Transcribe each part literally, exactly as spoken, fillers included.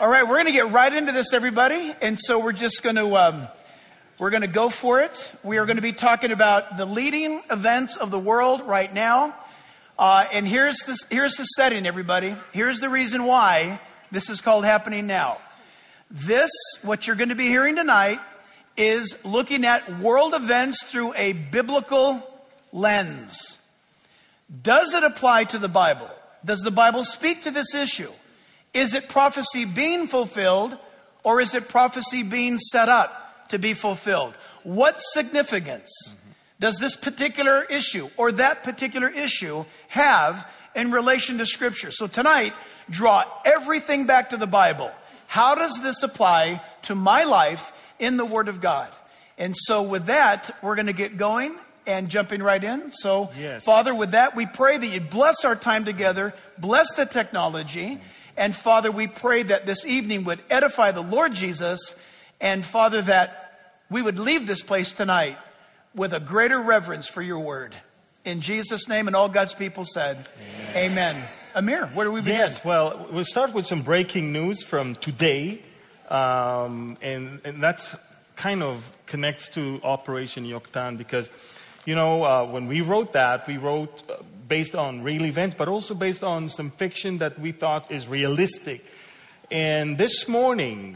All right, we're going to get right into this, everybody. And so we're just going to um, we're going to go for it. We are going to be talking about the leading events of the world right now. Uh, and here's the, here's the setting, everybody. Here's the reason why this is called Happening Now. This, what you're going to be hearing tonight, is looking at world events through a biblical lens. Does it apply to the Bible? Does the Bible speak to this issue? Is it prophecy being fulfilled, or is it prophecy being set up to be fulfilled? What significance mm-hmm. does this particular issue or that particular issue have in relation to Scripture? So tonight, draw everything back to the Bible. How does this apply to my life in the Word of God? And so with that, we're going to get going and jumping right in. So, yes. Father, with that, we pray that you bless our time together, bless the technology. Mm-hmm. And Father, we pray that this evening would edify the Lord Jesus. And Father, that we would leave this place tonight with a greater reverence for your word. In Jesus' name, and all God's people said, Amen. Amen. Amir, where do we begin? Yes, well, we'll start with some breaking news from today. Um, and, and that's kind of connects to Operation Yoktan because, you know, uh, when we wrote that, we wrote uh, based on real events, but also based on some fiction that we thought is realistic. And this morning,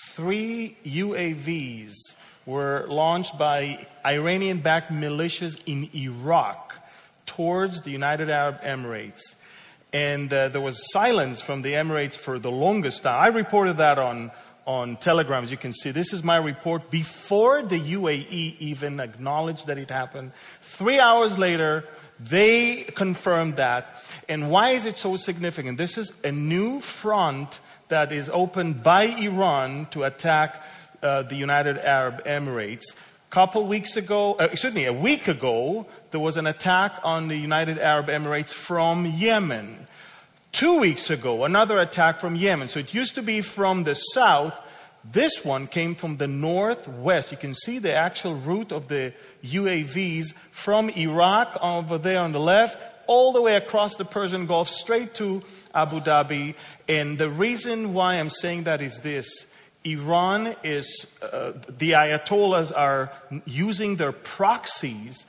three U A Vs were launched by Iranian-backed militias in Iraq towards the United Arab Emirates. And uh, there was silence from the Emirates for the longest time. I reported that on, on Telegram, as you can see. This is my report before the U A E even acknowledged that it happened. Three hours later, they confirmed that. And why is it so significant? This is a new front that is opened by Iran to attack uh, the United Arab Emirates. A couple weeks ago, uh, excuse me, a week ago, there was an attack on the United Arab Emirates from Yemen. Two weeks ago, another attack from Yemen. So it used to be from the south. This one came from the northwest. You can see the actual route of the U A Vs from Iraq over there on the left, all the way across the Persian Gulf, straight to Abu Dhabi. And the reason why I'm saying that is this. Iran is, uh, the Ayatollahs are using their proxies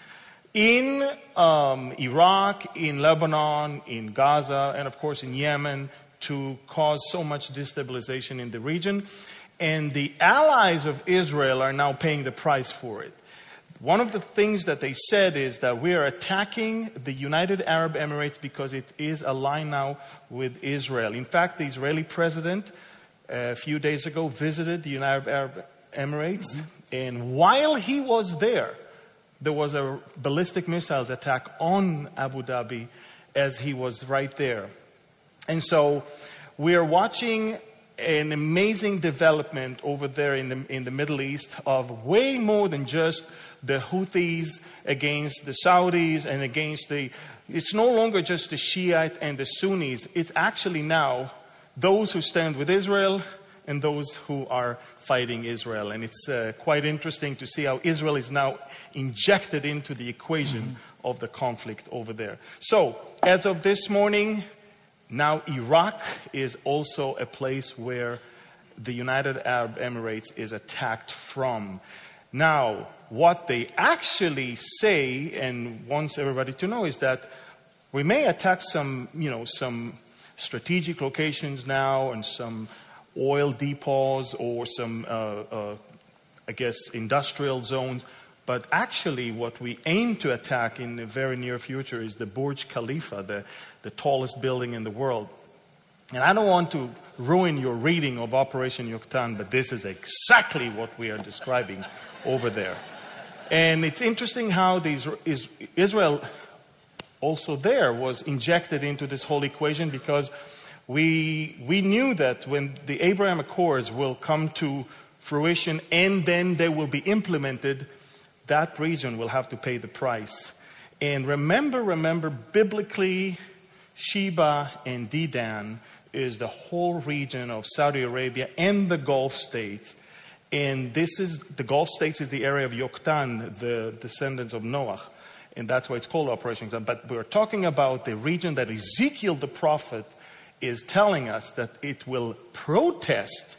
in um, Iraq, in Lebanon, in Gaza, and of course in Yemen to cause so much destabilization in the region. And the allies of Israel are now paying the price for it. One of the things that they said is that we are attacking the United Arab Emirates because it is aligned now with Israel. In fact, the Israeli president a few days ago visited the United Arab Emirates. Mm-hmm. And while he was there, there was a ballistic missiles attack on Abu Dhabi as he was right there. And so we are watching an amazing development over there in the in the Middle East of way more than just the Houthis against the Saudis and against the... It's no longer just the Shiite and the Sunnis. It's actually now those who stand with Israel and those who are fighting Israel. And it's uh, quite interesting to see how Israel is now injected into the equation mm-hmm. of the conflict over there. So, as of this morning, now Iraq is also a place where the United Arab Emirates is attacked from. Now, what they actually say, and wants everybody to know, is that we may attack some, you know, some strategic locations now and some oil depots or some, uh, uh, I guess, industrial zones. But actually, what we aim to attack in the very near future is the Burj Khalifa, the, the tallest building in the world. And I don't want to ruin your reading of Operation Yoktan, but this is exactly what we are describing over there. And it's interesting how these, is, Israel also there was injected into this whole equation because we, we knew that when the Abraham Accords will come to fruition and then they will be implemented, that region will have to pay the price. And remember, remember, biblically, Sheba and Dedan is the whole region of Saudi Arabia and the Gulf states. And this is, the Gulf states is the area of Yoktan, the descendants of Noah. And that's why it's called Operation Yoktan. But we're talking about the region that Ezekiel the prophet is telling us that it will protest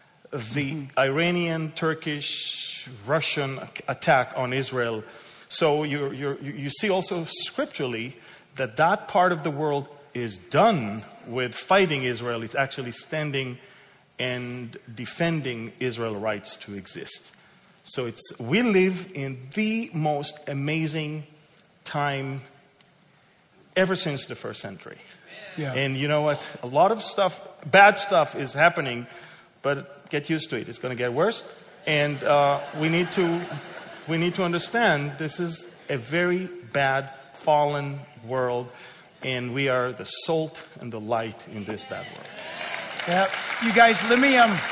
the Iranian, Turkish, Russian attack on Israel. So you're, you're, you see also scripturally that that part of the world is done with fighting Israel. It's actually standing and defending Israel's rights to exist. So it's we live in the most amazing time ever since the first century. Yeah. And you know what? A lot of stuff, bad stuff is happening, but get used to it. It's going to get worse. And uh, we need to we need to understand this is a very bad, fallen world, and we are the salt and the light in this bad world. Yeah. You guys, let me, um,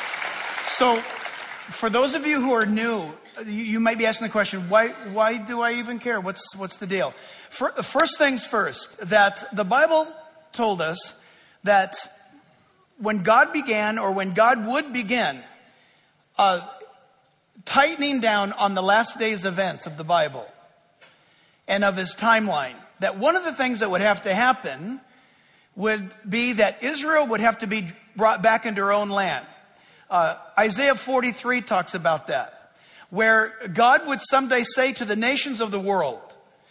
so for those of you who are new, you, you might be asking the question, why, why do I even care? What's, what's the deal? For, first things first, that the Bible told us that when God began, or when God would begin, uh, tightening down on the last days events of the Bible and of his timeline, that one of the things that would have to happen would be that Israel would have to be brought back into her own land. Uh, Isaiah forty-three talks about that, where God would someday say to the nations of the world,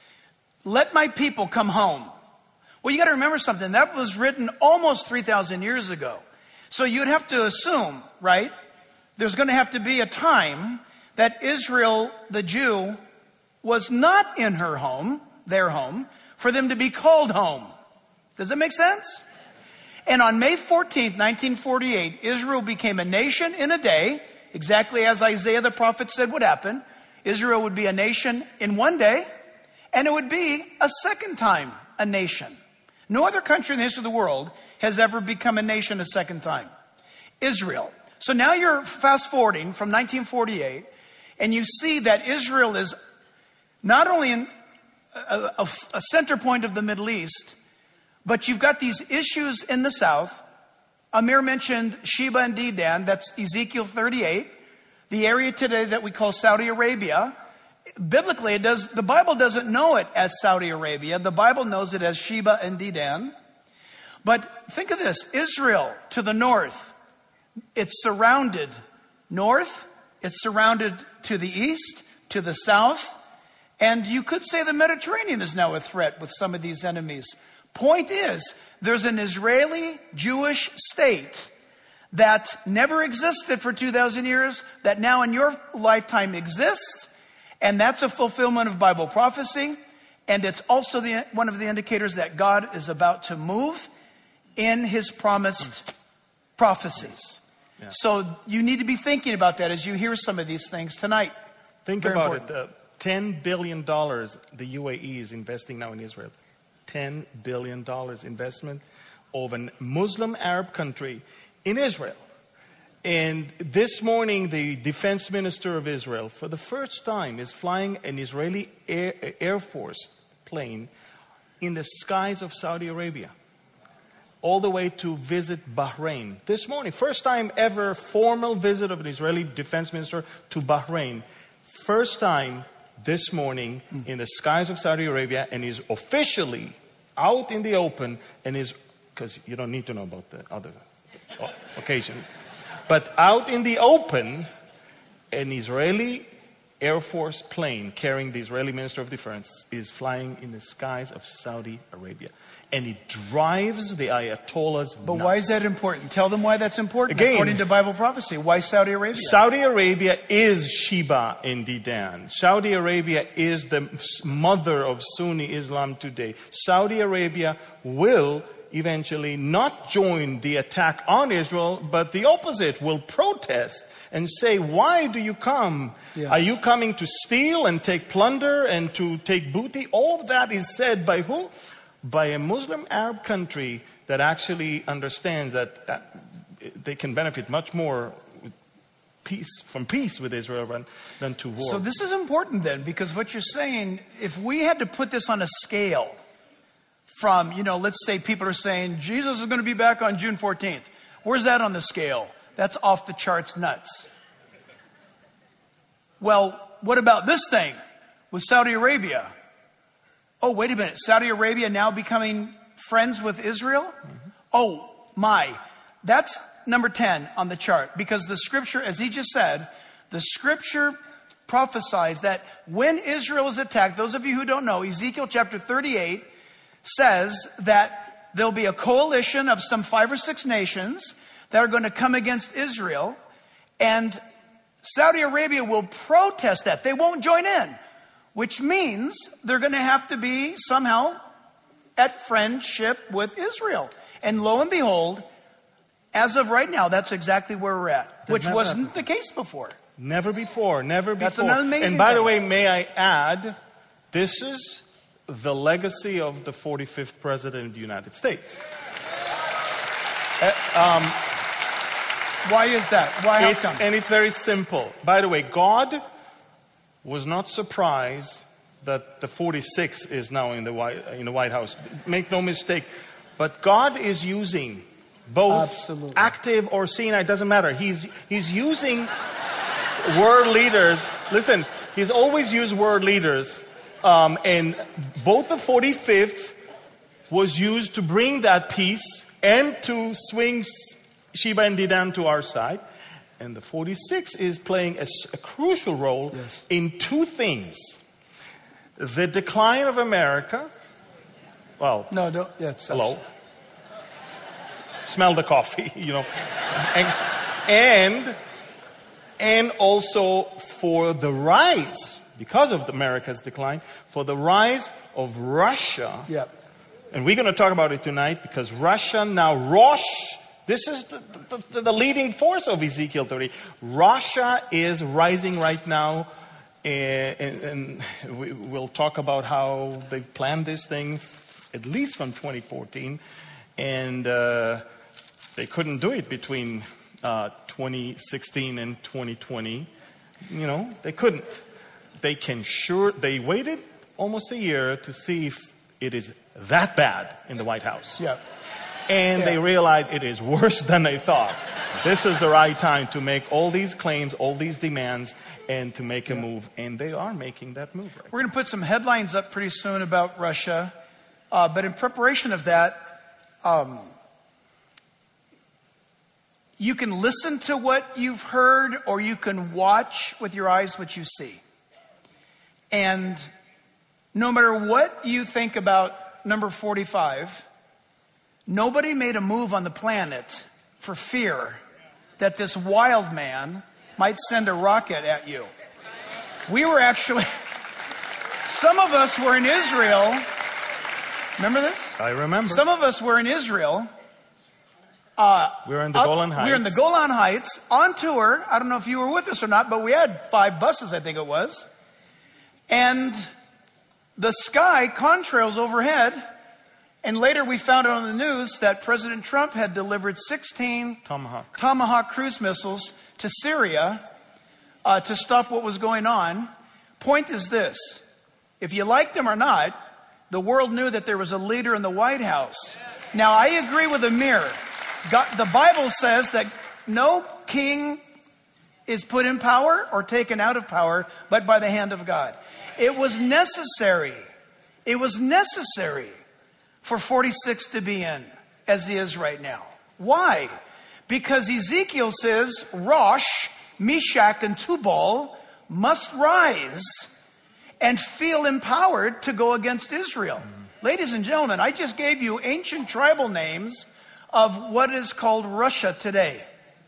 let my people come home. Well, you got to remember something. That was written almost three thousand years ago. So you'd have to assume, right, there's going to have to be a time that Israel, the Jew, was not in her home, their home, for them to be called home. Does that make sense? And on May fourteenth, nineteen forty-eight, Israel became a nation in a day, exactly as Isaiah the prophet said would happen. Israel would be a nation in one day, and it would be a second time a nation. No other country in the history of the world has ever become a nation a second time. Israel. So now you're fast forwarding from nineteen forty-eight, and you see that Israel is not only in a, a, a center point of the Middle East, but you've got these issues in the south. Amir mentioned Sheba and Dedan. That's Ezekiel thirty-eight. The area today that we call Saudi Arabia. Biblically, it does, the Bible doesn't know it as Saudi Arabia. The Bible knows it as Sheba and Dedan. But think of this. Israel to the north. It's surrounded north. It's surrounded to the east, to the south. And you could say the Mediterranean is now a threat with some of these enemies. Point is, there's an Israeli Jewish state that never existed for two thousand years, that now in your lifetime exists, and that's a fulfillment of Bible prophecy, and it's also the, one of the indicators that God is about to move in his promised prophecies. Yeah. So you need to be thinking about that as you hear some of these things tonight. Think Very about important. it. Uh, ten billion dollars the U A E is investing now in Israel. ten billion dollars investment of a Muslim Arab country in Israel. And this morning, the defense minister of Israel, for the first time, is flying an Israeli Air, Air Force plane in the skies of Saudi Arabia, all the way to visit Bahrain. This morning, first time ever formal visit of an Israeli defense minister to Bahrain. First time this morning in the skies of Saudi Arabia, and is officially out in the open, and is, because you don't need to know about the other occasions, but out in the open, an Israeli Air Force plane carrying the Israeli Minister of Defense is flying in the skies of Saudi Arabia. And it drives the Ayatollahs But nuts. why is that important? Tell them why that's important. Again, according to Bible prophecy. Why Saudi Arabia? Saudi Arabia is Sheba and Dedan. Saudi Arabia is the mother of Sunni Islam today. Saudi Arabia will eventually not join the attack on Israel, but the opposite, will protest and say, why do you come? Yes. Are you coming to steal and take plunder and to take booty? All of that is said by who? By a Muslim Arab country that actually understands that, that they can benefit much more with peace, from peace with Israel than, than to war. So this is important then, because what you're saying, if we had to put this on a scale from, you know, let's say people are saying Jesus is going to be back on June fourteenth. Where's that on the scale? That's off the charts nuts. Well, what about this thing with Saudi Arabia? Oh, wait a minute. Saudi Arabia now becoming friends with Israel? Mm-hmm. Oh, my. That's number ten on the chart. Because the scripture, as he just said, the scripture prophesies that when Israel is attacked, those of you who don't know, Ezekiel chapter thirty-eight says that there'll be a coalition of some five or six nations that are going to come against Israel. And Saudi Arabia will protest that. They won't join in, which means they're going to have to be somehow at friendship with Israel. And lo and behold, as of right now, that's exactly where we're at, Does which wasn't the case before. Never before, never before. That's an amazing And by thing. the way, may I add, this is the legacy of the forty-fifth president of the United States. Uh, um, Why is that? Why? How it's, come? and it's very simple. By the way, God was not surprised that the forty-sixth is now in the White, in the White House. Make no mistake. But God is using both Absolutely. active or senile, it doesn't matter. He's, he's using world leaders. Listen, he's always used world leaders. Um, and both the forty-fifth was used to bring that peace and to swing Sheba and Dedan to our side. And the forty-sixth is playing a, a crucial role Yes. in two things. The decline of America. Well, No, don't. Yeah, it's hello. Smell the coffee, you know. And, and, and also for the rise, because of America's decline, for the rise of Russia. Yeah. And we're going to talk about it tonight because Russia now, Rosh, this is the, the, the leading force of Ezekiel thirty. Russia is rising right now. And, and, and we, we'll talk about how they planned this thing, at least from twenty fourteen. And uh, they couldn't do it between uh, twenty sixteen and twenty twenty. You know, they couldn't. They can sure, they waited almost a year to see if it is that bad in the White House. Yeah. And Yeah. they realized it is worse than they thought. This is the right time to make all these claims, all these demands, and to make a move. And they are making that move right. We're going to put some headlines up pretty soon about Russia. Uh, but in preparation of that, um, you can listen to what you've heard or you can watch with your eyes what you see. And no matter what you think about number forty-five, nobody made a move on the planet for fear that this wild man might send a rocket at you. We were actually, some of us were in Israel. Remember this? I remember. Some of us were in Israel. we were in the Up- Golan Heights. We were in the Golan Heights on tour. I don't know if you were with us or not, but we had five buses, I think it was. And the sky contrails overhead. And later we found out on the news that President Trump had delivered sixteen Tomahawk. Tomahawk cruise missiles to Syria uh, to stop what was going on. Point is this. If you like them or not, the world knew that there was a leader in the White House. Now, I agree with Amir. God, the Bible says that no king is put in power or taken out of power, but by the hand of God. It was necessary. It was necessary for forty-six to be in, as he is right now. Why? Because Ezekiel says, Rosh, Meshach, and Tubal must rise and feel empowered to go against Israel. Mm-hmm. Ladies and gentlemen, I just gave you ancient tribal names of what is called Russia today.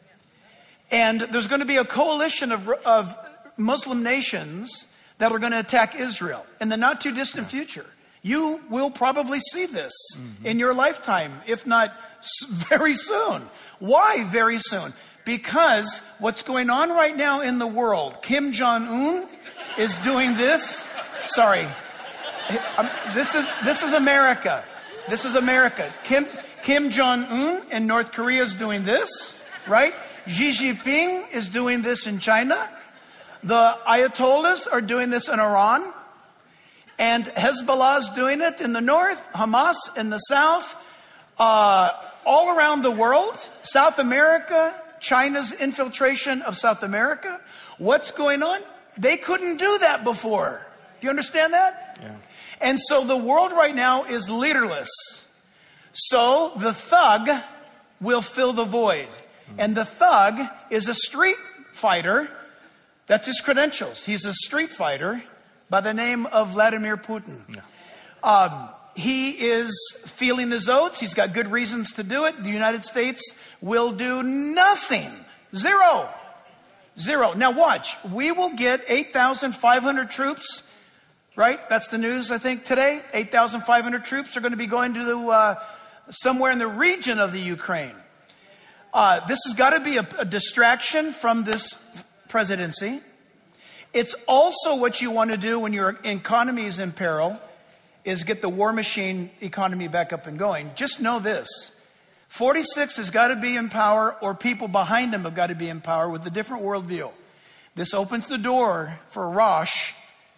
And there's going to be a coalition of, of Muslim nations that are going to attack Israel in the not too distant future. You will probably see this mm-hmm. in your lifetime, if not very soon. Why very soon? Because what's going on right now in the world, Kim Jong-un is doing this. Sorry. Um, this is this is America. This is America. Kim Kim Jong-un in North Korea is doing this, right? Xi Jinping is doing this in China. The Ayatollahs are doing this in Iran. And Hezbollah is doing it in the north, Hamas in the south, uh, all around the world. South America, China's infiltration of South America. What's going on? They couldn't do that before. Do you understand that? Yeah. And so the world right now is leaderless. So the thug will fill the void. And the thug is a street fighter. That's his credentials. He's a street fighter by the name of Vladimir Putin. Yeah. Um, he is feeling his oats. He's got good reasons to do it. The United States will do nothing. Zero. Zero. Now watch. We will get eight thousand five hundred troops. Right? That's the news, I think, today. eight thousand five hundred troops are going to be going to the, uh, somewhere in the region of the Ukraine. Uh, this has got to be a, a distraction from this presidency. It's also what you want to do when your economy is in peril, is get the war machine economy back up and going. Just know this. forty-six has got to be in power, or people behind him have got to be in power with a different worldview. This opens the door for Rosh,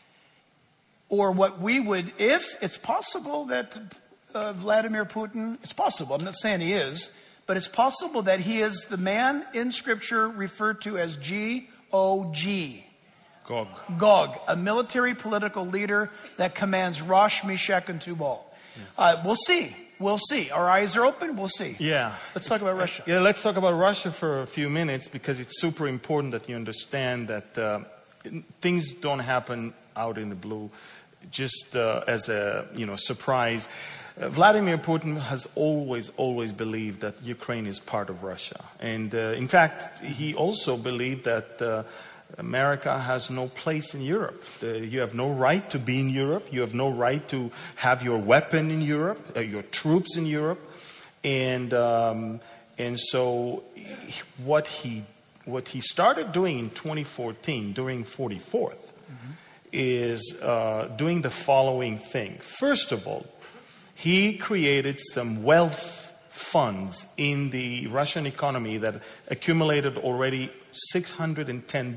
or what we would, if it's possible that uh, Vladimir Putin, it's possible, I'm not saying he is, but it's possible that he is the man in Scripture referred to as G O G. Gog. Gog, a military political leader that commands Rosh, Meshach, and Tubal. Yes. Uh, we'll see. We'll see. Our eyes are open. We'll see. Yeah. Let's talk about Russia. Yeah, let's talk about Russia for a few minutes, because it's super important that you understand that uh, things don't happen out in the blue, just uh, as a you know surprise. Uh, Vladimir Putin has always, always believed that Ukraine is part of Russia. And uh, in fact, he also believed that uh, America has no place in Europe. Uh, you have no right to be in Europe. You have no right to have your weapon in Europe, uh, your troops in Europe. And um, and so what he what he started doing in twenty fourteen, during forty-fourth, mm-hmm. is uh, doing the following thing. First of all, he created some wealth funds in the Russian economy that accumulated already six hundred ten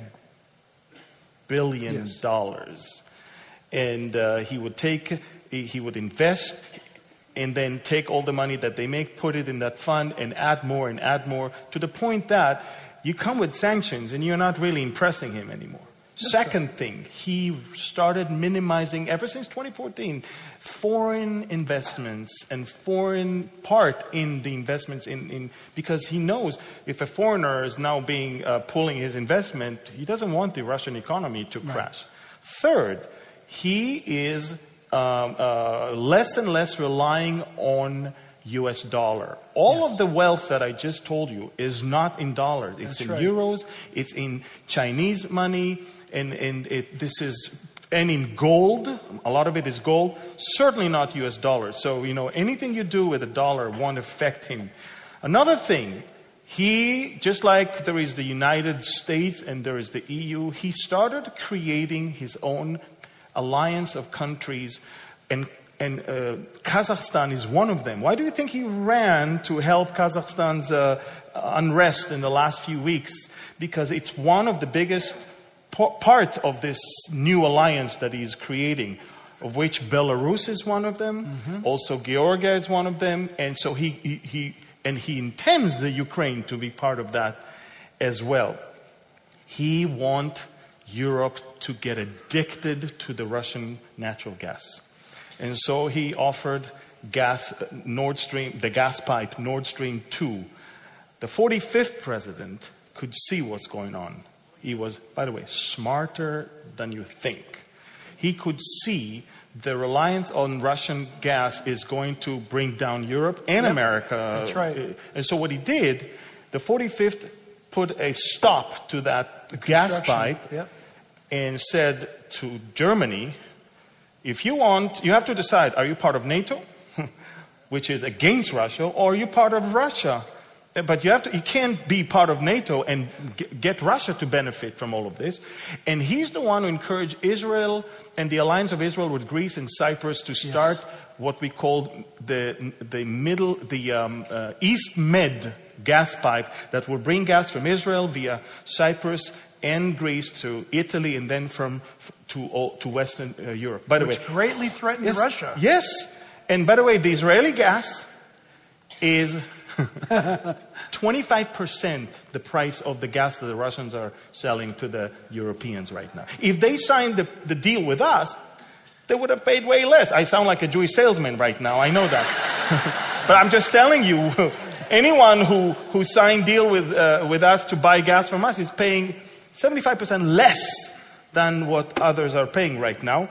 billion dollars. Yes. And uh, he would take, he would invest, and then take all the money that they make, put it in that fund, and add more and add more, to the point that you come with sanctions and you're not really impressing him anymore. That's Second right. thing, he started minimizing, ever since twenty fourteen, foreign investments and foreign part in the investments in, in because he knows if a foreigner is now being uh, pulling his investment, he doesn't want the Russian economy to right. crash. Third, he is um, uh, less and less relying on U S dollar. All yes. of the wealth that I just told you is not in dollars. It's That's in right. euros, it's in Chinese money, and, and it, this is, and in gold. A lot of it is gold, certainly not U S dollars. So, you know, anything you do with a dollar won't affect him. Another thing, he, just like there is the United States and there is the E U, he started creating his own alliance of countries, and And uh, Kazakhstan is one of them. Why do you think he ran to help Kazakhstan's uh, unrest in the last few weeks? Because it's one of the biggest p- part of this new alliance that he's creating, of which Belarus is one of them. Mm-hmm. Also, Georgia is one of them. And so he, he, he and he intends the Ukraine to be part of that as well. He wants Europe to get addicted to the Russian natural gas. And so he offered gas, Nord Stream, the gas pipe, Nord Stream two. The forty-fifth president could see what's going on. He was, by the way, smarter than you think. He could see the reliance on Russian gas is going to bring down Europe and yep, America. That's right. And so what he did, the forty-fifth put a stop to that gas pipe yep. and said to Germany, if you want, you have to decide, are you part of NATO, which is against Russia, or are you part of Russia? But you have to, you can't be part of NATO and get Russia to benefit from all of this. And he's the one who encouraged Israel and the alliance of Israel with Greece and Cyprus to start yes. what we called the the middle, the um, uh, East Med gas pipe that will bring gas from Israel via Cyprus and Greece to Italy, and then from to to Western uh, Europe. By the Which way, greatly threatened yes, Russia. Yes, and by the way, the Israeli gas is twenty-five percent the price of the gas that the Russians are selling to the Europeans right now. If they signed the, the deal with us, they would have paid way less. I sound like a Jewish salesman right now. I know that. But I'm just telling you, anyone who, who signed deal with, uh, with us to buy gas from us is paying seventy-five percent less than what others are paying right now.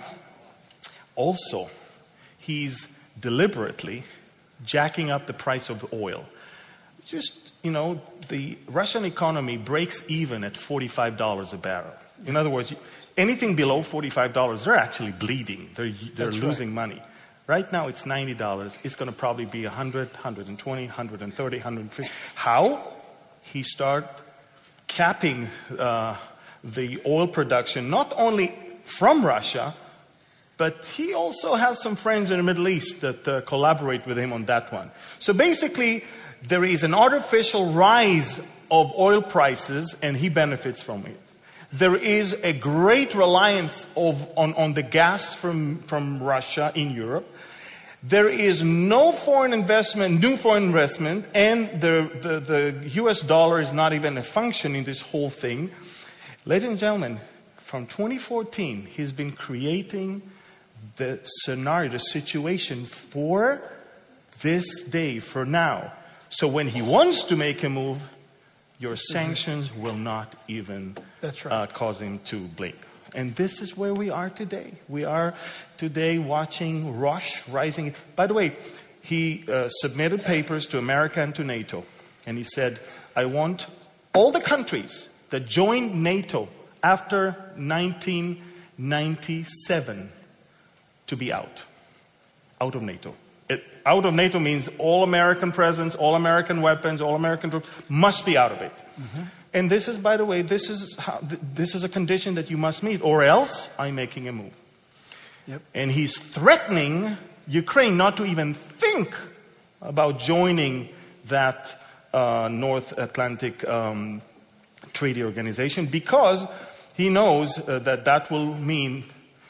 Also, he's deliberately jacking up the price of oil. Just, you know, the Russian economy breaks even at forty-five dollars a barrel. In other words, anything below forty-five dollars, they're actually bleeding. They're, they're losing right. money. Right now, it's ninety dollars. It's going to probably be one hundred dollars, one hundred twenty dollars, one hundred thirty dollars, one hundred fifty dollars. How? He started capping uh, the oil production, not only from Russia, but he also has some friends in the Middle East that uh, collaborate with him on that one. So basically, there is an artificial rise of oil prices, and he benefits from it. There is a great reliance of, on, on the gas from, from Russia in Europe. There is no foreign investment, new foreign investment, and the, the, the U S dollar is not even a function in this whole thing. Ladies and gentlemen, from twenty fourteen, he's been creating the scenario, the situation for this day, for now. So when he wants to make a move, your sanctions will not even That's right. uh, cause him to blink. And this is where we are today. We are today watching Rush rising. By the way, he uh, submitted papers to America and to NATO. And he said, I want all the countries that joined NATO after nineteen ninety-seven to be out. Out of NATO. It, out of NATO means all American presence, all American weapons, all American troops must be out of it. Mm-hmm. And this is, by the way, this is how, this is a condition that you must meet, or else I'm making a move. Yep. And he's threatening Ukraine not to even think about joining that uh, North Atlantic um, Treaty Organization, because he knows uh, that that will mean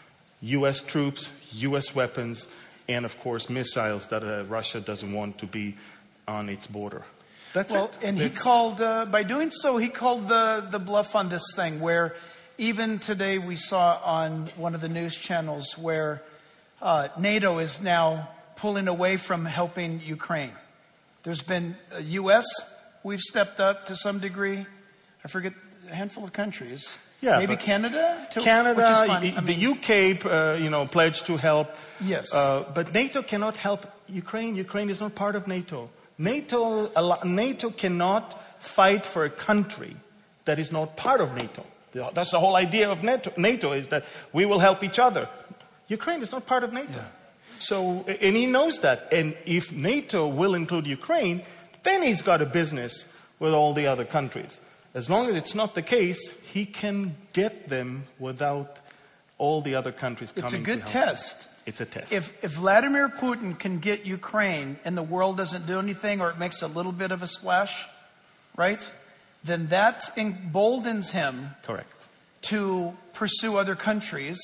U S troops, U S weapons, and of course missiles that uh, Russia doesn't want to be on its border. That's well, it. and That's... he called, uh, by doing so, he called the, the bluff on this thing, where even today we saw on one of the news channels where uh, NATO is now pulling away from helping Ukraine. There's been a U S, we've stepped up to some degree. I forget, a handful of countries. Yeah, maybe Canada? To, Canada, which is fun. the, I mean, the U K, uh, you know, pledged to help. Yes. Uh, but NATO cannot help Ukraine. Ukraine is not part of NATO. NATO, NATO cannot fight for a country that is not part of NATO. That's the whole idea of NATO, NATO is that we will help each other. Ukraine is not part of NATO. Yeah. So, and he knows that. And if NATO will include Ukraine, then he's got a business with all the other countries. As long as it's not the case, he can get them without all the other countries coming to help. It's a good test. It's a test. If, if Vladimir Putin can get Ukraine and the world doesn't do anything, or it makes a little bit of a splash, right? Then that emboldens him Correct. to pursue other countries,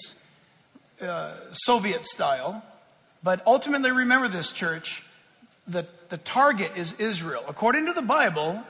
uh, Soviet style. But ultimately, remember this, church, the, the target is Israel. According to the Bible,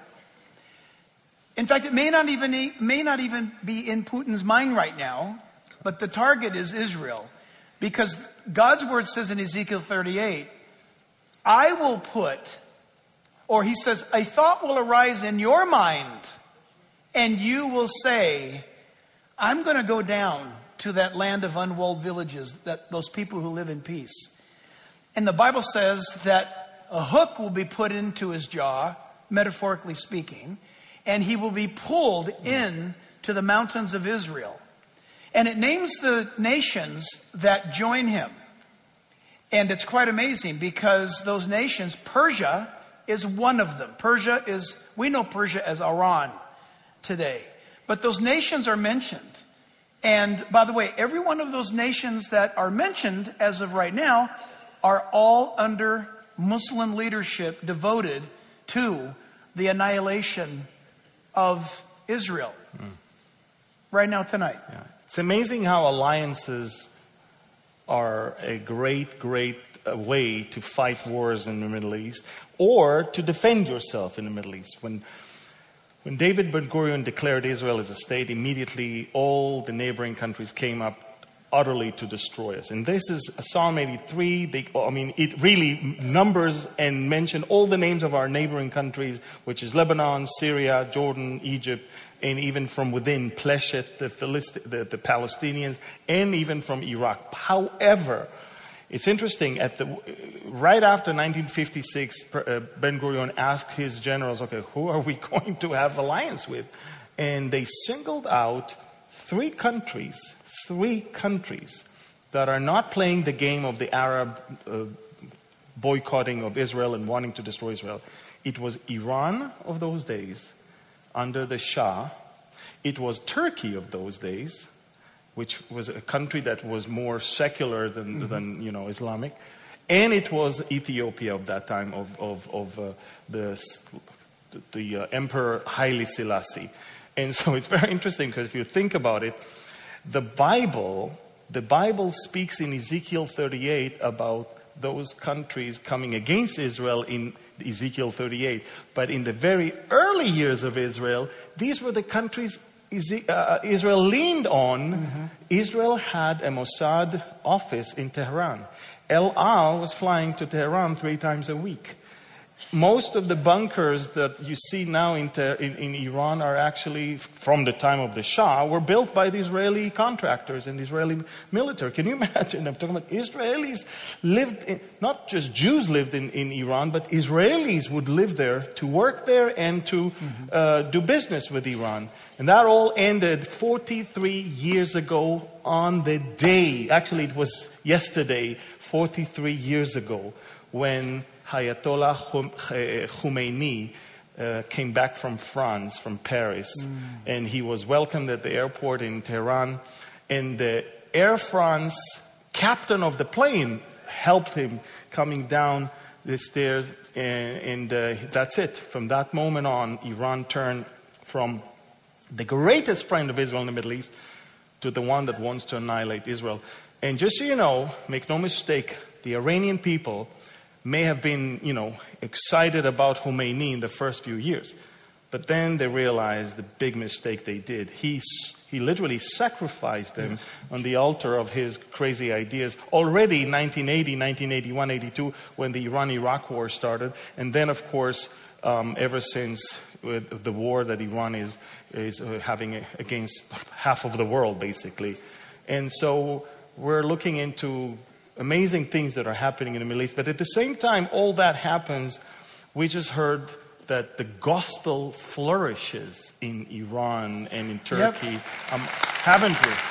in fact, it may not even may not even be in Putin's mind right now, but the target is Israel. Because God's word says in Ezekiel thirty-eight, I will put, or he says, a thought will arise in your mind, and you will say, I'm going to go down to that land of unwalled villages, that those people who live in peace. And the Bible says that a hook will be put into his jaw, metaphorically speaking, and he will be pulled in to the mountains of Israel. And it names the nations that join him. And it's quite amazing because those nations, Persia is one of them. Persia is, we know Persia as Iran today. But those nations are mentioned. And by the way, every one of those nations that are mentioned as of right now are all under Muslim leadership devoted to the annihilation of Israel. Mm. Right now, tonight. Yeah. It's amazing how alliances are a great, great uh, way to fight wars in the Middle East or to defend yourself in the Middle East. When, when David Ben-Gurion declared Israel as a state, immediately all the neighboring countries came up utterly to destroy us. And this is Psalm eighty-three. They, I mean, it really numbers and mentions all the names of our neighboring countries, which is Lebanon, Syria, Jordan, Egypt, and even from within, Pleshet, the, Philist- the, the Palestinians, and even from Iraq. However, it's interesting, at the, right after nineteen fifty-six, uh, Ben-Gurion asked his generals, okay, who are we going to have alliance with? And they singled out three countries, three countries that are not playing the game of the Arab uh, boycotting of Israel and wanting to destroy Israel. It was Iran of those days, under the Shah. It was Turkey of those days, which was a country that was more secular than, mm-hmm. than you know, Islamic. And it was Ethiopia of that time, of, of, of uh, the, the uh, Emperor Haile Selassie. And so it's very interesting, because if you think about it, the Bible, the Bible speaks in Ezekiel thirty-eight about those countries coming against Israel in Ezekiel thirty-eight. But in the very early years of Israel, these were the countries Israel leaned on. Mm-hmm. Israel had a Mossad office in Tehran. El Al was flying to Tehran three times a week. Most of the bunkers that you see now in, in, in Iran are actually, from the time of the Shah, were built by the Israeli contractors and Israeli military. Can you imagine? I'm talking about Israelis lived in, not just Jews lived in, in Iran, but Israelis would live there to work there and to mm-hmm. uh, do business with Iran. And that all ended forty-three years ago on the day, actually it was yesterday, forty-three years ago, when Ayatollah Khomeini uh, came back from France, from Paris, mm. and he was welcomed at the airport in Tehran. And the Air France captain of the plane helped him coming down the stairs, and, and uh, that's it. From that moment on, Iran turned from the greatest friend of Israel in the Middle East to the one that wants to annihilate Israel. And just so you know, make no mistake, the Iranian people may have been, you know, excited about Khomeini in the first few years. But then they realized the big mistake they did. He, he literally sacrificed them yes. on the altar of his crazy ideas already in nineteen eighty, nineteen eighty-one, eighty-two, when the Iran-Iraq war started. And then, of course, um, ever since with the war that Iran is, is uh, having against half of the world, basically. And so we're looking into amazing things that are happening in the Middle East. But at the same time, all that happens, we just heard that the gospel flourishes in Iran and in Turkey. Yep. Um, haven't we?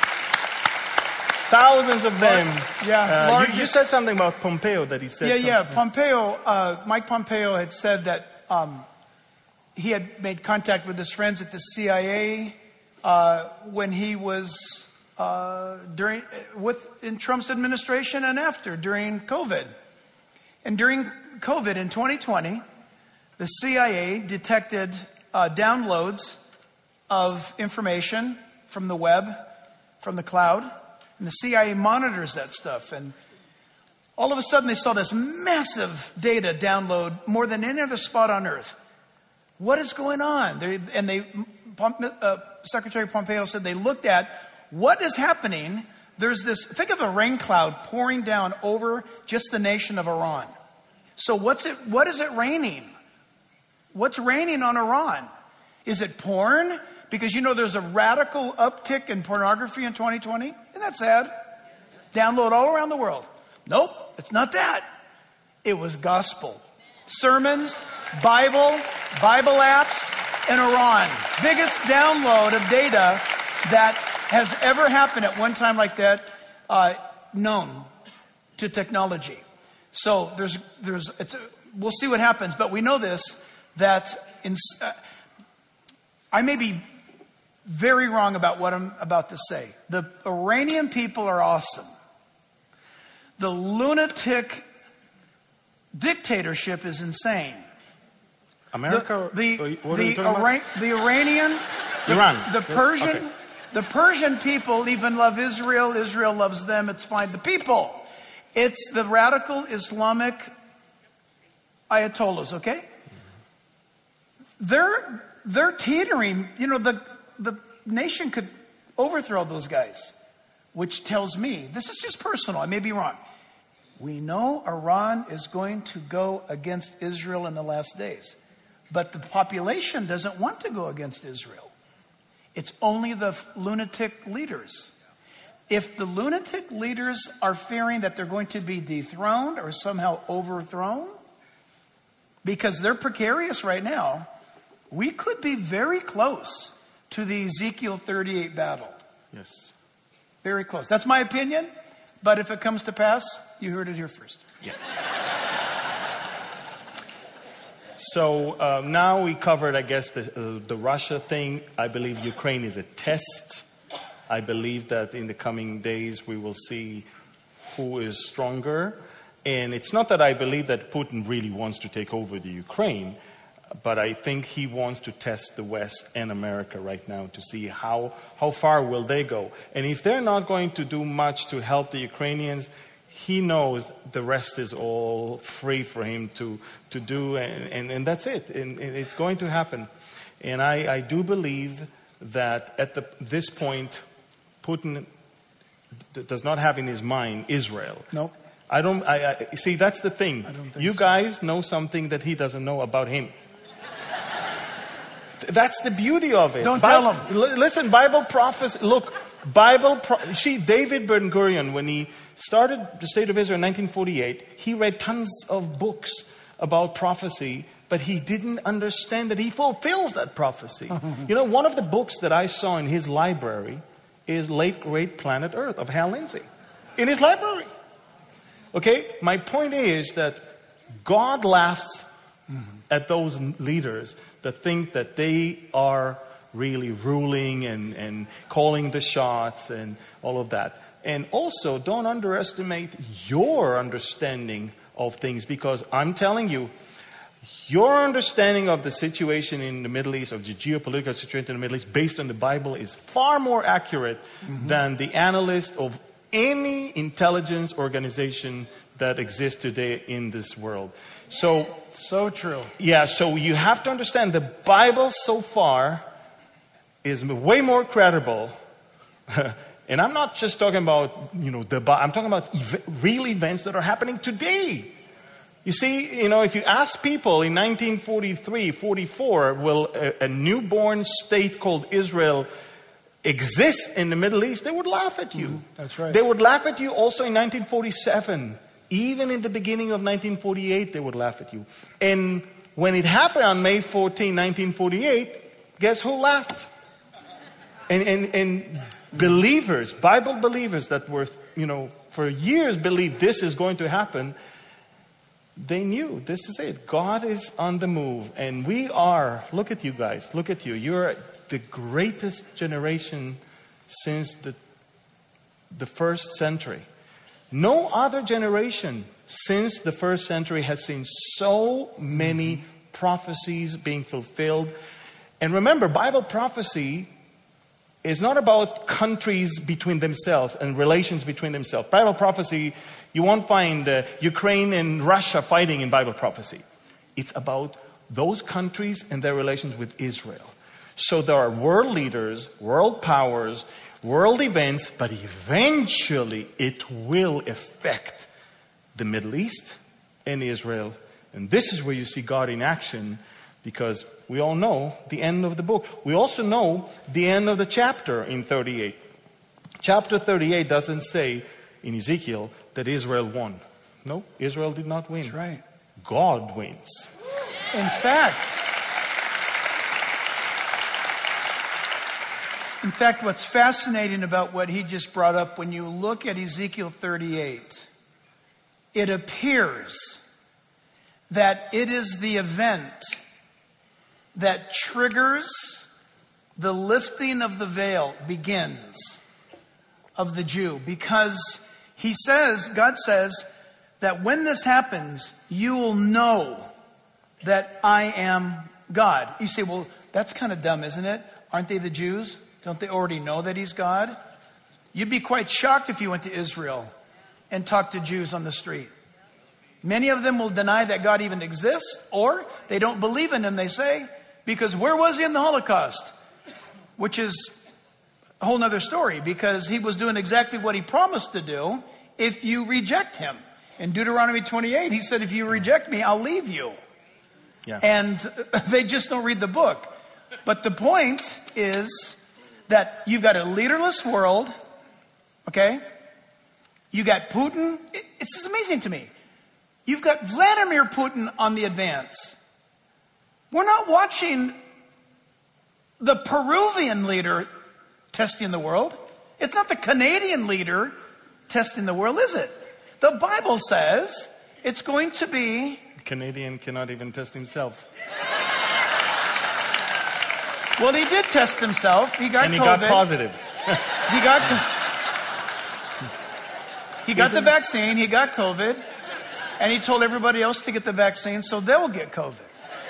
Thousands of them. Yeah. Uh, you, you said something about Pompeo that he said Yeah, something. yeah. Pompeo, uh, Mike Pompeo had said that um, he had made contact with his friends at the C I A uh, when he was Uh, during with in Trump's administration and after during COVID. And during COVID in twenty twenty, the C I A detected uh, downloads of information from the web, from the cloud, and the C I A monitors that stuff. And all of a sudden, they saw this massive data download, more than any other spot on Earth. What is going on? They, and they, uh, Secretary Pompeo said they looked at what is happening. There's this, think of a rain cloud pouring down over just the nation of Iran. So what's it, what is it raining? What's raining on Iran? Is it porn? Because you know there's a radical uptick in pornography in twenty twenty. Isn't that sad? Download all around the world. Nope, it's not that. It was gospel. Sermons, Bible, Bible apps, and Iran. Biggest download of data that has ever happened at one time like that, uh, known to technology. So there's, there's, it's a, we'll see what happens, but we know this, that in, uh, I may be very wrong about what I'm about to say. The Iranian people are awesome. The lunatic dictatorship is insane. America, the, the, what the, are you talking Ira- about? the Iranian, the, Iran, the yes. Persian, Okay. The Persian people even love Israel. Israel loves them. It's fine. The people. It's the radical Islamic Ayatollahs, okay? They're, they're teetering. You know, the, the nation could overthrow those guys. which tells me, this is just personal, I may be wrong. We know Iran is going to go against Israel in the last days. But the population doesn't want to go against Israel. It's only the lunatic leaders. If the lunatic leaders are fearing that they're going to be dethroned or somehow overthrown, because they're precarious right now, we could be very close to the Ezekiel thirty-eight battle. Yes. Very close. That's my opinion. But if it comes to pass, you heard it here first. Yeah. So uh, now we covered, I guess, the, uh, the Russia thing. I believe Ukraine is a test. I believe that in the coming days we will see who is stronger. And it's not that I believe that Putin really wants to take over the Ukraine, but I think he wants to test the West and America right now to see how, how far will they go. And if they're not going to do much to help the Ukrainians, he knows the rest is all free for him to, to do, and, and, and that's it. And, and it's going to happen. And I, I do believe that at the, this point, Putin d- does not have in his mind Israel. Nope. I don't, I, I see, that's the thing. You so. guys know something that he doesn't know about him. That's the beauty of it. Don't Bible, tell him. L- listen, Bible prophecy. Look, Bible. Pro- see, David Ben-Gurion, when he started the State of Israel in nineteen forty-eight, he read tons of books about prophecy, but he didn't understand that he fulfills that prophecy. You know, one of the books that I saw in his library is Late Great Planet Earth of Hal Lindsey. In his library. Okay? My point is that God laughs mm-hmm. at those leaders that think that they are really ruling and, and calling the shots and all of that. And also, don't underestimate your understanding of things, because I'm telling you, your understanding of the situation in the Middle East, of the geopolitical situation in the Middle East, based on the Bible, is far more accurate mm-hmm. than the analyst of any intelligence organization that exists today in this world. So, so true. Yeah, so you have to understand the Bible so far is way more credible. And I'm not just talking about, you know, the I'm talking about ev- real events that are happening today. You see, you know, if you ask people in nineteen forty-three, forty-four, will a, a newborn state called Israel exist in the Middle East, they would laugh at you. Mm, that's right. They would laugh at you also in nineteen forty-seven. Even in the beginning of nineteen forty-eight, they would laugh at you. And when it happened on May fourteenth, nineteen forty-eight, guess who laughed? And, and, and believers, Bible believers that were, you know, for years believed this is going to happen, they knew this is it. God is on the move. And we are, look at you guys, look at you. You're the greatest generation since the, the first century. No other generation since the first century has seen so many prophecies being fulfilled. And remember, Bible prophecy is not about countries between themselves and relations between themselves. Bible prophecy, you won't find uh, Ukraine and Russia fighting in Bible prophecy. It's about those countries and their relations with Israel. So there are world leaders, world powers, world events, but eventually it will affect the Middle East and Israel. And this is where you see God in action, because we all know the end of the book. We also know the end of the chapter in thirty-eight. Chapter thirty-eight doesn't say in Ezekiel that Israel won. No, Israel did not win. That's right. God wins. In fact, in fact, what's fascinating about what he just brought up, when you look at Ezekiel thirty-eight, it appears that it is the event that triggers the lifting of the veil, begins, of the Jew. Because he says, God says, that when this happens, you will know that I am God. You say, well, that's kind of dumb, isn't it? Aren't they the Jews? Don't they already know that he's God? You'd be quite shocked if you went to Israel and talked to Jews on the street. Many of them will deny that God even exists, or they don't believe in him, they say, because where was he in the Holocaust? Which is a whole nother story, because he was doing exactly what he promised to do if you reject him. In Deuteronomy twenty-eight, he said, if you reject me, I'll leave you. Yeah. And they just don't read the book. But the point is that you've got a leaderless world, okay? You got Putin. It's just amazing to me. You've got Vladimir Putin on the advance. We're not watching the Peruvian leader testing the world. It's not the Canadian leader testing the world, is it? The Bible says it's going to be... Canadian cannot even test himself. Well, he did test himself. He got and he COVID. got positive. He got he got the vaccine. He got COVID. And he told everybody else to get the vaccine so they'll get COVID.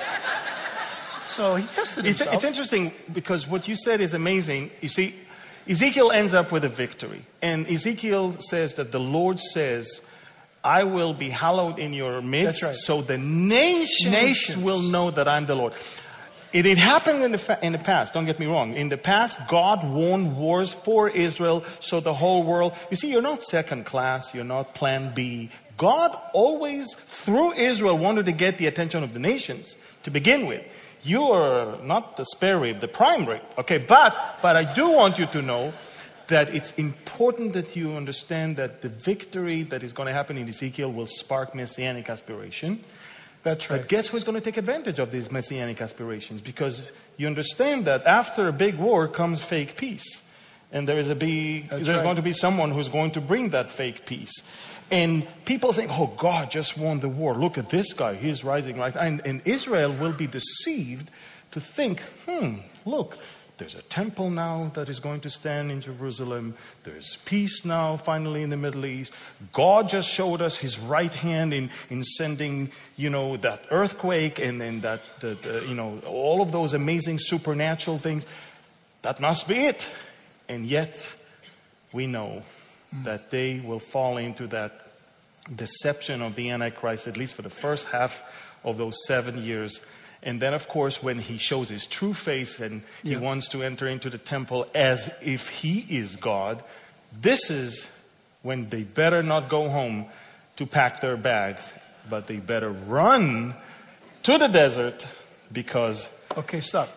So he tested It's, himself. it's interesting because what you said is amazing. You see, Ezekiel ends up with a victory. And Ezekiel says that the Lord says, I will be hallowed in your midst, That's right. so the nations, Nations. will know that I'm the Lord. It, it happened in the, fa- in the past, don't get me wrong. In the past, God won wars for Israel, so the whole world... You see, you're not second class, you're not plan B. God always, through Israel, wanted to get the attention of the nations to begin with. You are not the spare rib, the prime rib. Okay, but, but I do want you to know that it's important that you understand that the victory that is going to happen in Ezekiel will spark messianic aspiration. That's right. But guess who's going to take advantage of these messianic aspirations? Because you understand that after a big war comes fake peace. And there is a big, That's there's right. going to be someone who's going to bring that fake peace. And people think, oh, God just won the war. Look at this guy. He's rising right. And, and Israel will be deceived to think, hmm, look, there's a temple now that is going to stand in Jerusalem. There's peace now, finally, in the Middle East. God just showed us his right hand in, in sending, you know, that earthquake and then that, the, the, you know, all of those amazing supernatural things. That must be it. And yet, we know that they will fall into that deception of the Antichrist, at least for the first half of those seven years. And then, of course, when he shows his true face and he Yeah. wants to enter into the temple as if he is God, this is when they better not go home to pack their bags, but they better run to the desert because... Okay, stop.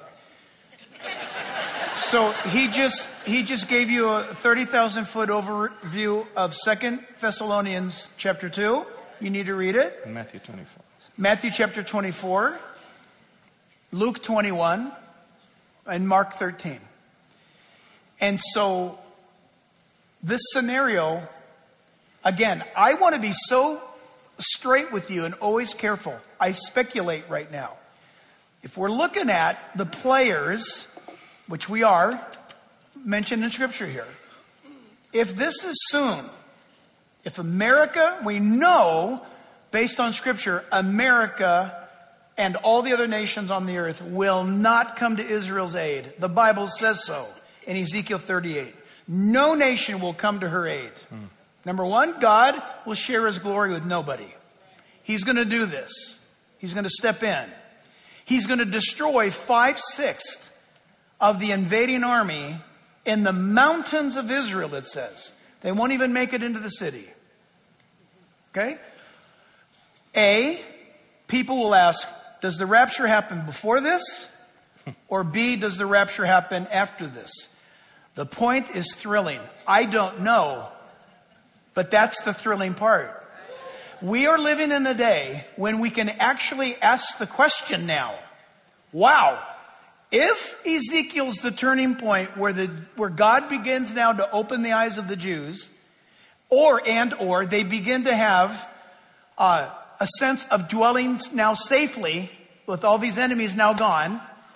So he just he just gave you a thirty thousand foot overview of Second Thessalonians chapter two. You need to read it. Matthew twenty-four. Matthew chapter twenty-four, Luke twenty-one, and Mark thirteen. And so this scenario, again, I want to be so straight with you and always careful. I speculate right now. If we're looking at the players, which we are, mentioned in Scripture here, if this is soon, if America, we know, based on Scripture, America and all the other nations on the earth will not come to Israel's aid. The Bible says so in Ezekiel thirty-eight. No nation will come to her aid. Hmm. Number one, God will share his glory with nobody. He's going to do this. He's going to step in. He's going to destroy five-sixths of the invading army in the mountains of Israel, it says. They won't even make it into the city. Okay? A, people will ask, does the rapture happen before this? Or B, does the rapture happen after this? The point is thrilling. I don't know, but that's the thrilling part. We are living in a day when we can actually ask the question now. Wow. If Ezekiel's the turning point where the where God begins now to open the eyes of the Jews, or and or they begin to have uh, a sense of dwelling now safely with all these enemies now gone,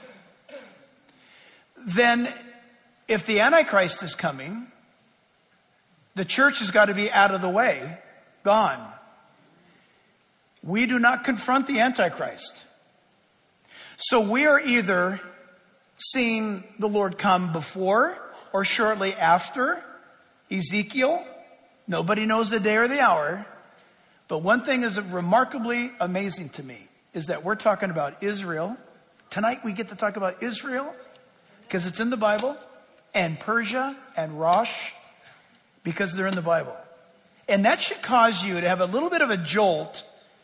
then if the Antichrist is coming, the church has got to be out of the way, gone. We do not confront the Antichrist. So we are either seeing the Lord come before or shortly after Ezekiel. Nobody knows the day or the hour. But one thing is remarkably amazing to me is that we're talking about Israel. Tonight we get to talk about Israel because it's in the Bible. and Persia and Rosh because they're in the Bible. And that should cause you to have a little bit of a jolt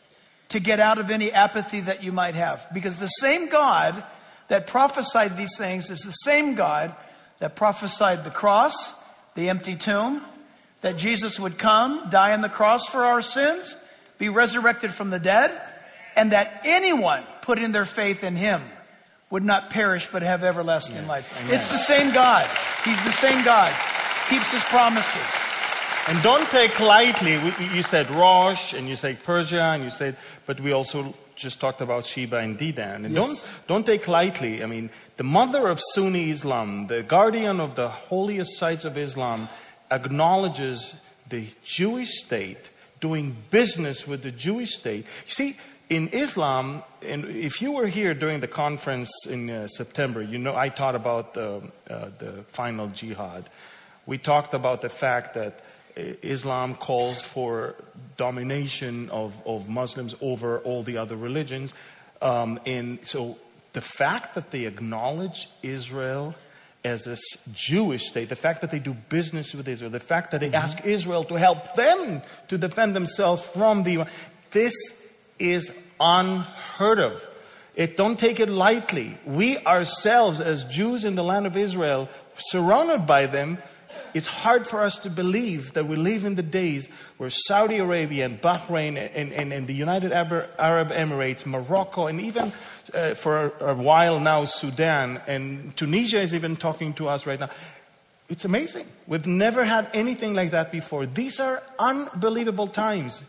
to get out of any apathy that you might have. Because the same God that prophesied these things is the same God that prophesied the cross, the empty tomb, that Jesus would come, die on the cross for our sins, be resurrected from the dead, and that anyone put in their faith in him would not perish but have everlasting yes, life. Amen. It's the same God. He's the same God. Keeps his promises. And don't take lightly, you said Rosh, and you said Persia, and you said, but we also just talked about Sheba and Dedan. And yes. don't, don't take lightly, I mean, the mother of Sunni Islam, the guardian of the holiest sites of Islam, acknowledges the Jewish state, doing business with the Jewish state. You see, in Islam, and if you were here during the conference in uh, September, you know I taught about the, uh, the final jihad. We talked about the fact that Islam calls for domination of, of Muslims over all the other religions. Um, and so the fact that they acknowledge Israel as a Jewish state, the fact that they do business with Israel, the fact that they mm-hmm. ask Israel to help them to defend themselves from the... This is unheard of. It, don't take it lightly. We ourselves, as Jews in the land of Israel, surrounded by them, it's hard for us to believe that we live in the days where Saudi Arabia and Bahrain and, and, and the United Arab Emirates, Morocco, and even uh, for a, a while now Sudan, and Tunisia is even talking to us right now. It's amazing. We've never had anything like that before. These are unbelievable times.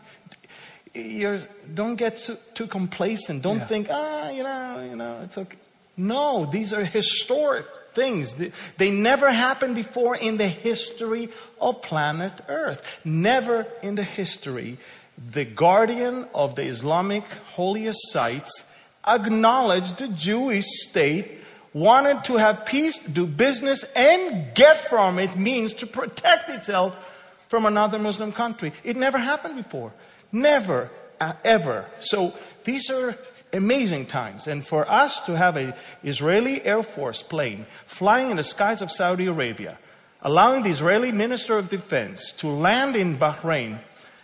You're, don't get too, too complacent. Don't yeah. think, ah, you know, you know, it's okay. No, these are historic things. They never happened before in the history of planet Earth. Never in the history. The guardian of the Islamic holiest sites acknowledged the Jewish state, wanted to have peace, do business, and get from it means to protect itself from another Muslim country. It never happened before. Never, uh, ever. So these are amazing times. And for us to have an Israeli Air Force plane flying in the skies of Saudi Arabia, allowing the Israeli Minister of Defense to land in Bahrain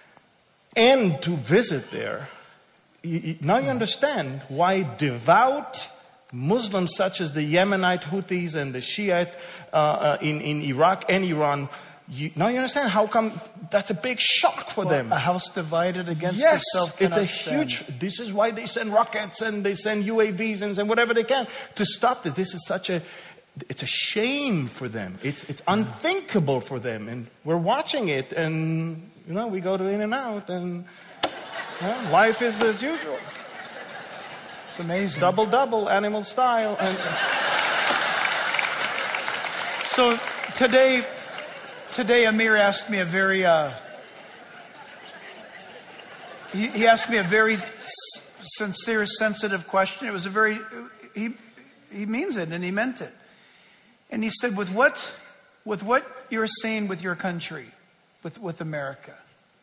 and to visit there, you, now you understand why devout Muslims such as the Yemenite Houthis and the Shiite uh, uh, in, in Iraq and Iran, You, now you understand how come that's a big shock for well, them. A house divided against yes, itself it's a stand. huge. This is why they send rockets and they send U A Vs and send whatever they can to stop this. This is such a. It's a shame for them. It's it's unthinkable for them, and we're watching it. And you know we go to In and Out, and you know, life is as usual. It's amazing. Double double, animal style, and so today. Today, Amir asked me a very, uh, he, he asked me a very s- sincere, sensitive question. It was a very, he, he means it and he meant it. And he said, with what, with what you're seeing with your country, with, with America,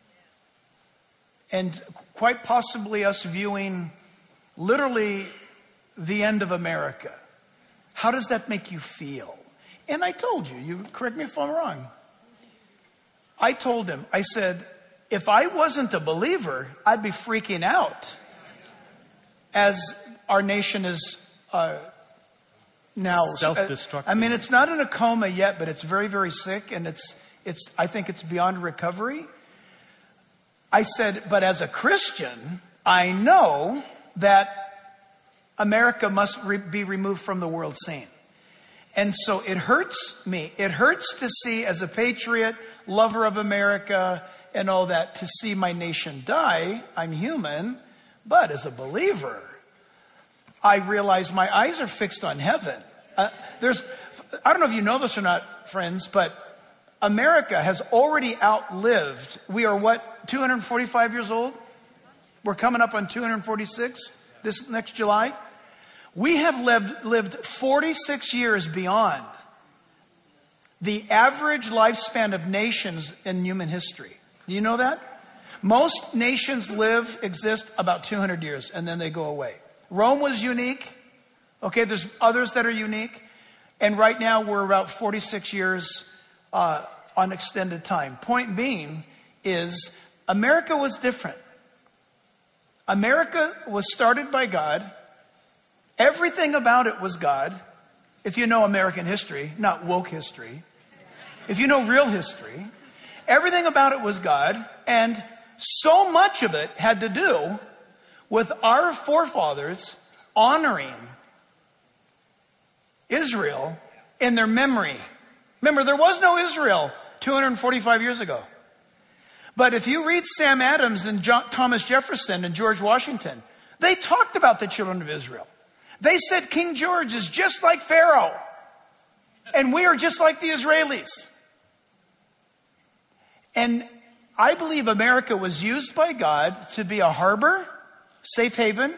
and quite possibly us viewing literally the end of America, how does that make you feel? And I told you, you correct me if I'm wrong. I told him, I said, if I wasn't a believer, I'd be freaking out as our nation is uh, now self-destructing. I mean, it's not in a coma yet, but it's very, very sick, and it's, it's. I think it's beyond recovery. I said, but as a Christian, I know that America must re- be removed from the world scene. And so it hurts me. It hurts to see, as a patriot, lover of America, and all that, to see my nation die. I'm human. But as a believer, I realize my eyes are fixed on heaven. Uh, there's, I don't know if you know this or not, friends, but America has already outlived. We are what, two hundred forty-five years old? We're coming up on two hundred forty-six this next July. We have lived, lived forty-six years beyond the average lifespan of nations in human history. Do you know that? Most nations live, exist about two hundred years, and then they go away. Rome was unique. Okay, there's others that are unique. And right now we're about forty-six years uh, on extended time. Point being is America was different. America was started by God. Everything about it was God. If you know American history, not woke history. If you know real history, everything about it was God. And so much of it had to do with our forefathers honoring Israel in their memory. Remember, there was no Israel two hundred forty-five years ago. But if you read Sam Adams and John, Thomas Jefferson and George Washington, they talked about the children of Israel. They said King George is just like Pharaoh. And we are just like the Israelis. And I believe America was used by God to be a harbor, safe haven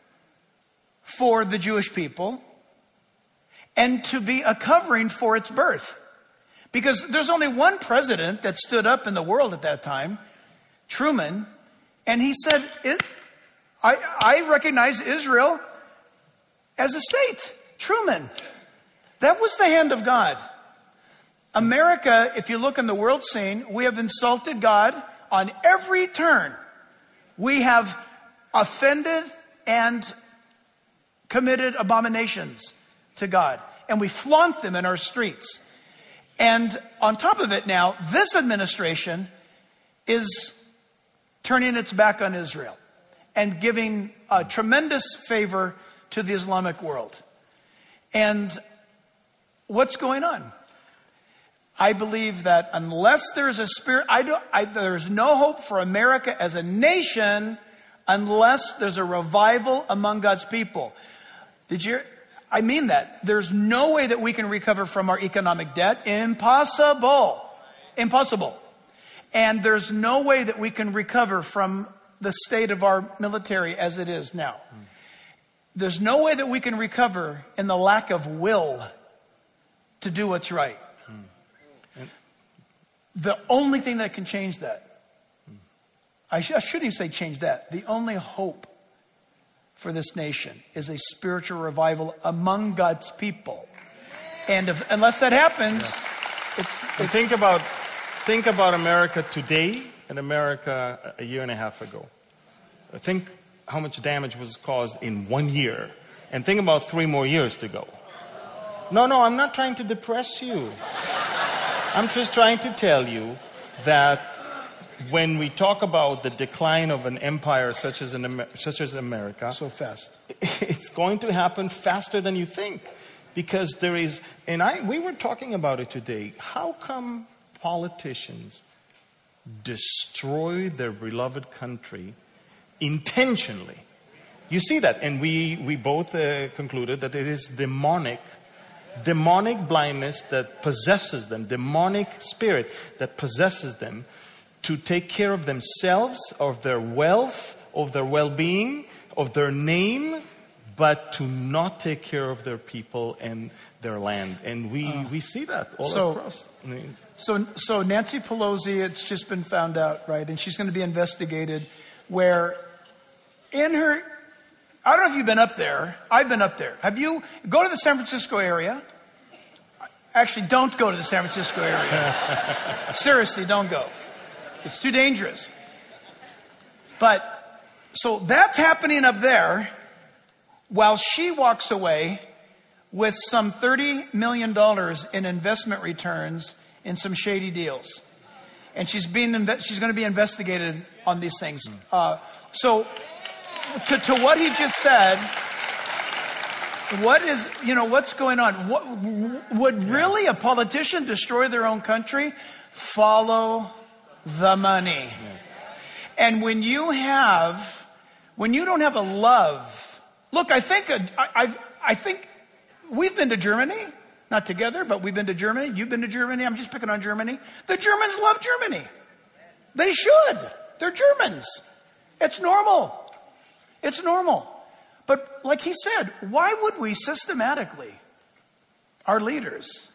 for the Jewish people, and to be a covering for its birth. Because there's only one president that stood up in the world at that time, Truman, and he said, it, I, I recognize Israel as a state. Truman. That was the hand of God. America, if you look in the world scene, we have insulted God on every turn. We have offended and committed abominations to God. And we flaunt them in our streets. And on top of it now, this administration is turning its back on Israel and giving a tremendous favor to the Islamic world. And what's going on? I believe that unless there's a spirit, I don't, I, there's no hope for America as a nation unless there's a revival among God's people. Did you? I mean that. There's no way that we can recover from our economic debt. Impossible. Impossible. And there's no way that we can recover from the state of our military as it is now. Hmm. There's no way that we can recover in the lack of will to do what's right. Hmm. The only thing that can change that, hmm. I, sh- I shouldn't even say change that. The only hope for this nation is a spiritual revival among God's people. And if, unless that happens, yeah. it's, it's... Think about, think about America today and America a year and a half ago. Think how much damage was caused in one year. And think about three more years to go. No, no, I'm not trying to depress you. I'm just trying to tell you that when we talk about the decline of an empire such as, an, such as America, so fast, it's going to happen faster than you think, because there is, and I, we were talking about it today. How come politicians destroy their beloved country intentionally? You see that, and we we both uh, concluded that it is demonic, demonic blindness that possesses them, demonic spirit that possesses them, to take care of themselves, of their wealth, of their well-being, of their name, but to not take care of their people and their land. And we, uh, we see that all so, across. I mean, so, so Nancy Pelosi, it's just been found out, right? And she's going to be investigated where in her, I don't know if you've been up there. I've been up there. Have you? Go to the San Francisco area. Actually, don't go to the San Francisco area. Seriously, don't go. It's too dangerous. But, so that's happening up there while she walks away with some thirty million dollars in investment returns in some shady deals. And she's being, she's going to be investigated on these things. Uh, so, to, to what he just said, what is, you know, what's going on? What, would really a politician destroy their own country? Follow the money. Yes. And when you have, when you don't have a love, look, I think, a, I, I've, I think we've been to Germany, not together, but we've been to Germany. You've been to Germany. I'm just picking on Germany. The Germans love Germany. They should. They're Germans. It's normal. It's normal. But like he said, why would we systematically, our leaders,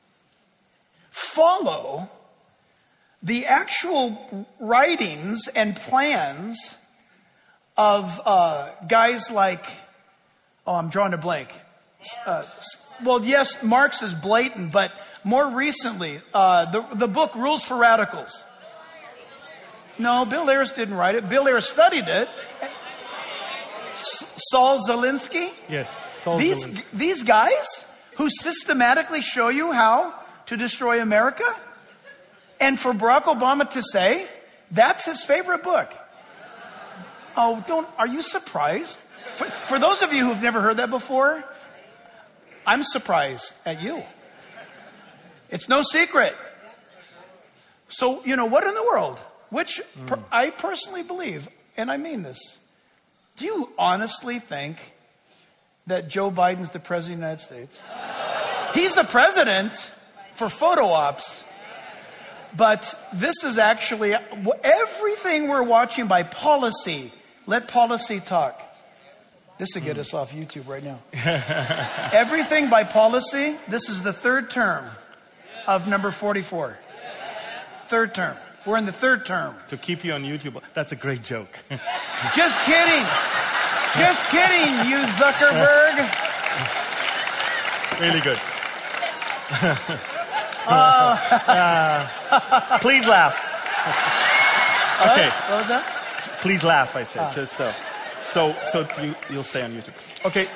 follow the actual writings and plans of uh, guys like, oh, I'm drawing a blank, Uh, well, yes, Marx is blatant, but more recently, uh, the, the book Rules for Radicals. No, Bill Ayers didn't write it. Bill Ayers studied it. S- Saul Zelinsky. Yes, Saul These, Zelinsky. these guys who systematically show you how to destroy America. And for Barack Obama to say, that's his favorite book. Oh, don't, are you surprised? For, for those of you who've never heard that before, I'm surprised at you. It's no secret. So, you know, what in the world? Which per, I personally believe, and I mean this. Do you honestly think that Joe Biden's the president of the United States? He's the president for photo ops. But this is actually everything we're watching by policy. Let policy talk. This will get us off YouTube right now. Everything by policy. This is the third term of number forty-four. Third term. We're in the third term. To keep you on YouTube, that's a great joke. Just kidding. Just kidding, you Zuckerberg. Really good. uh, uh, please laugh. Okay. What, what was that? Please laugh, I said. Ah. Just uh, so so you you'll stay on YouTube. Okay.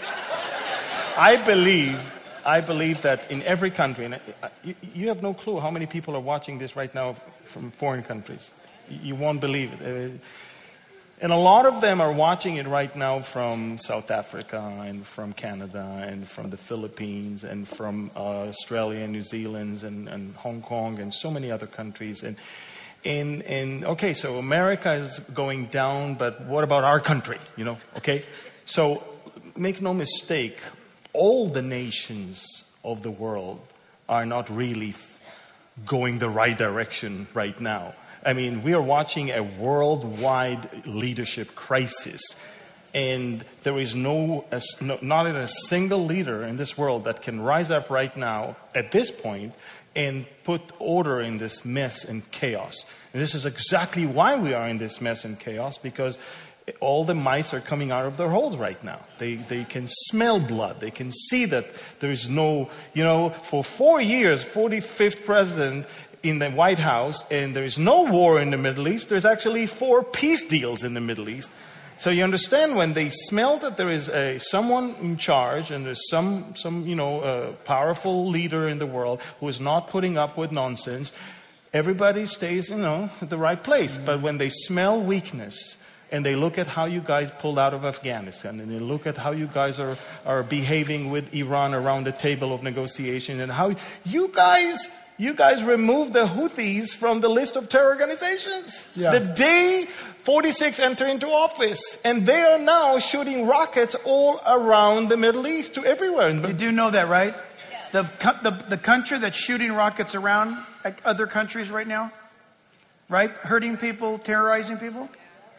I believe I believe that in every country, and you, you have no clue how many people are watching this right now from foreign countries. You won't believe it. Uh, And a lot of them are watching it right now from South Africa and from Canada and from the Philippines and from uh, Australia and New Zealand and, and Hong Kong and so many other countries. And, and, and okay, so America is going down, but what about our country? You know, okay? So make no mistake, all the nations of the world are not really f- going the right direction right now. I mean, we are watching a worldwide leadership crisis. And there is no, no, not even a single leader in this world that can rise up right now at this point and put order in this mess and chaos. And this is exactly why we are in this mess and chaos, because all the mice are coming out of their holes right now. They they can smell blood. They can see that there is no, you know, for four years, forty-fifth president in the White House, and there is no war in the Middle East. There's actually four peace deals in the Middle East. So you understand, when they smell that there is a someone in charge and there's some some you know uh, powerful leader in the world who is not putting up with nonsense, everybody stays you know at the right place. Mm-hmm. But when they smell weakness, and they look at how you guys pulled out of Afghanistan, and they look at how you guys are are behaving with Iran around the table of negotiation, and how you guys. You guys removed the Houthis from the list of terror organizations. Yeah. The day forty-six entered into office. And they are now shooting rockets all around the Middle East to everywhere. You do know that, right? The, the, the country that's shooting rockets around other countries right now, right? Hurting people, terrorizing people,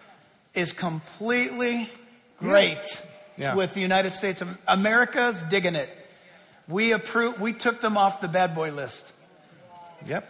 is completely great yeah. Yeah. with the United States. America's digging it. We approved, we took them off the bad boy list. Yep.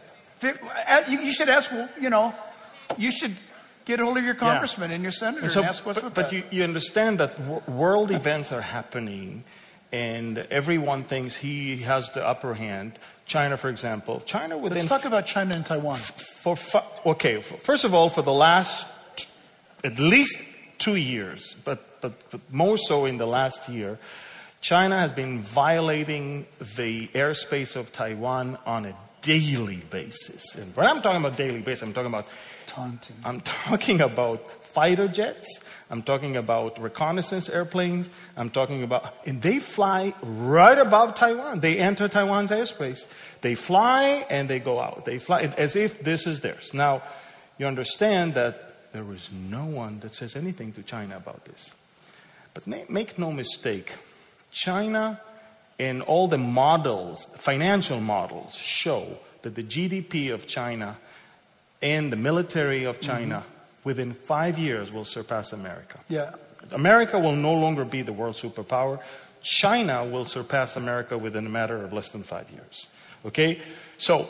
You should ask, you know, you should get a hold of your congressman yeah. and your senator and, so, and ask what's but, with but that. you, you understand that w- world events are happening, and everyone thinks he has the upper hand. China, for example. China within... Let's talk about China and Taiwan. For, for Okay, first of all, for the last at least two years, but, but, but more so in the last year, China has been violating the airspace of Taiwan on a daily basis. And when I'm talking about daily basis, I'm talking about taunting. I'm talking about fighter jets. I'm talking about reconnaissance airplanes. I'm talking about, and they fly right above Taiwan. They enter Taiwan's airspace. They fly and they go out. They fly as if this is theirs. Now, you understand that there is no one that says anything to China about this. But make no mistake, China and all the models, financial models, show that the G D P of China and the military of China mm-hmm. within five years will surpass America. Yeah. America will no longer be the world superpower. China will surpass America within a matter of less than five years. Okay? So,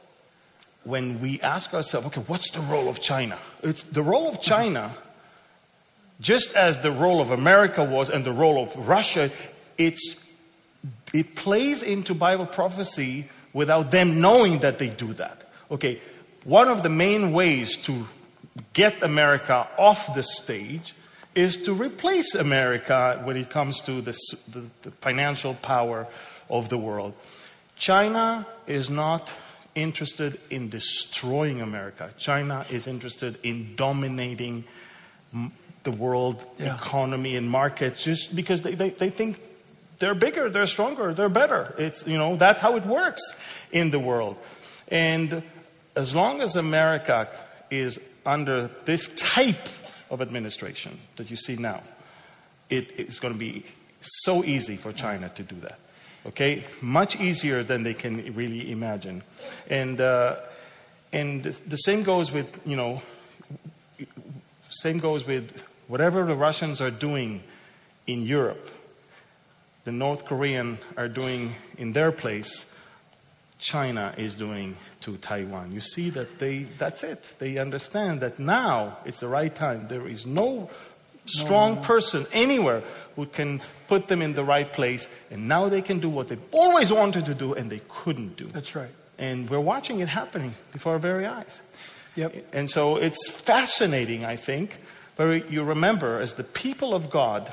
when we ask ourselves, okay, what's the role of China? It's the role of China, just as the role of America was and the role of Russia, it's it plays into Bible prophecy without them knowing that they do that. Okay, one of the main ways to get America off the stage is to replace America when it comes to the, the, the financial power of the world. China is not interested in destroying America. China is interested in dominating the world yeah. economy and markets just because they, they, they think they're bigger, they're stronger, they're better. It's, you know, that's how it works in the world. And as long as America is under this type of administration that you see now, it, it's going to be so easy for China to do that. Okay, much easier than they can really imagine, and uh, and the same goes with you know, same goes with whatever the Russians are doing in Europe, the North Koreans are doing in their place, China is doing to Taiwan. You see that they that's it. They understand that now it's the right time. There is no strong no, no. person anywhere who can put them in the right place, and now they can do what they've always wanted to do and they couldn't do. That's right. And we're watching it happening before our very eyes. Yep. And so it's fascinating, I think, but you remember, as the people of God,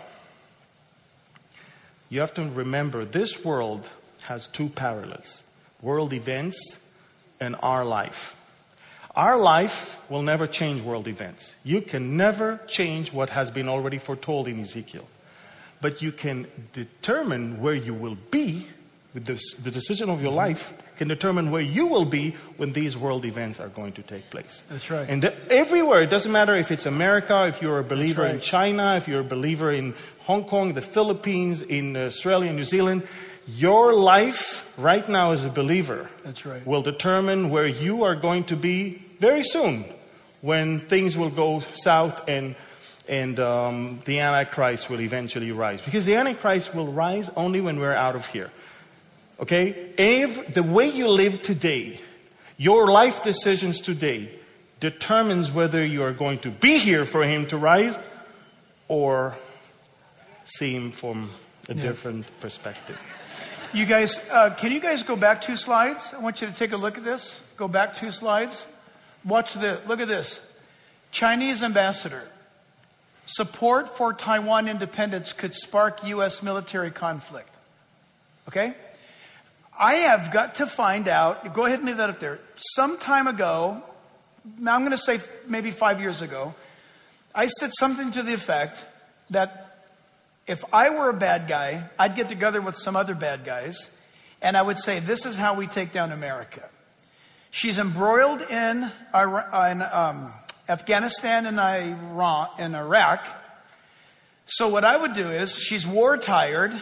you have to remember this world has two parallels: world events and our life. Our life will never change world events. You can never change what has been already foretold in Ezekiel. But you can determine where you will be with this, the decision of your life can determine where you will be when these world events are going to take place. That's right. And the, everywhere, it doesn't matter if it's America, if you're a believer right. in China, if you're a believer in Hong Kong, the Philippines, in Australia, New Zealand, your life right now as a believer That's right. will determine where you are going to be very soon when things will go south and and um, the Antichrist will eventually rise. Because the Antichrist will rise only when we're out of here. Okay? If the way you live today, your life decisions today, determines whether you are going to be here for him to rise or see him from a yeah. different perspective. You guys, uh, can you guys go back two slides? I want you to take a look at this. Go back two slides. Watch this. Look at this. Chinese ambassador. Support for Taiwan independence could spark U S military conflict. Okay? I have got to find out. Go ahead and leave that up there. Some time ago, I'm going to say maybe five years ago, I said something to the effect that if I were a bad guy, I'd get together with some other bad guys, and I would say, this is how we take down America. She's embroiled in, in um, Afghanistan and Iran and Iraq. So what I would do is, she's war tired.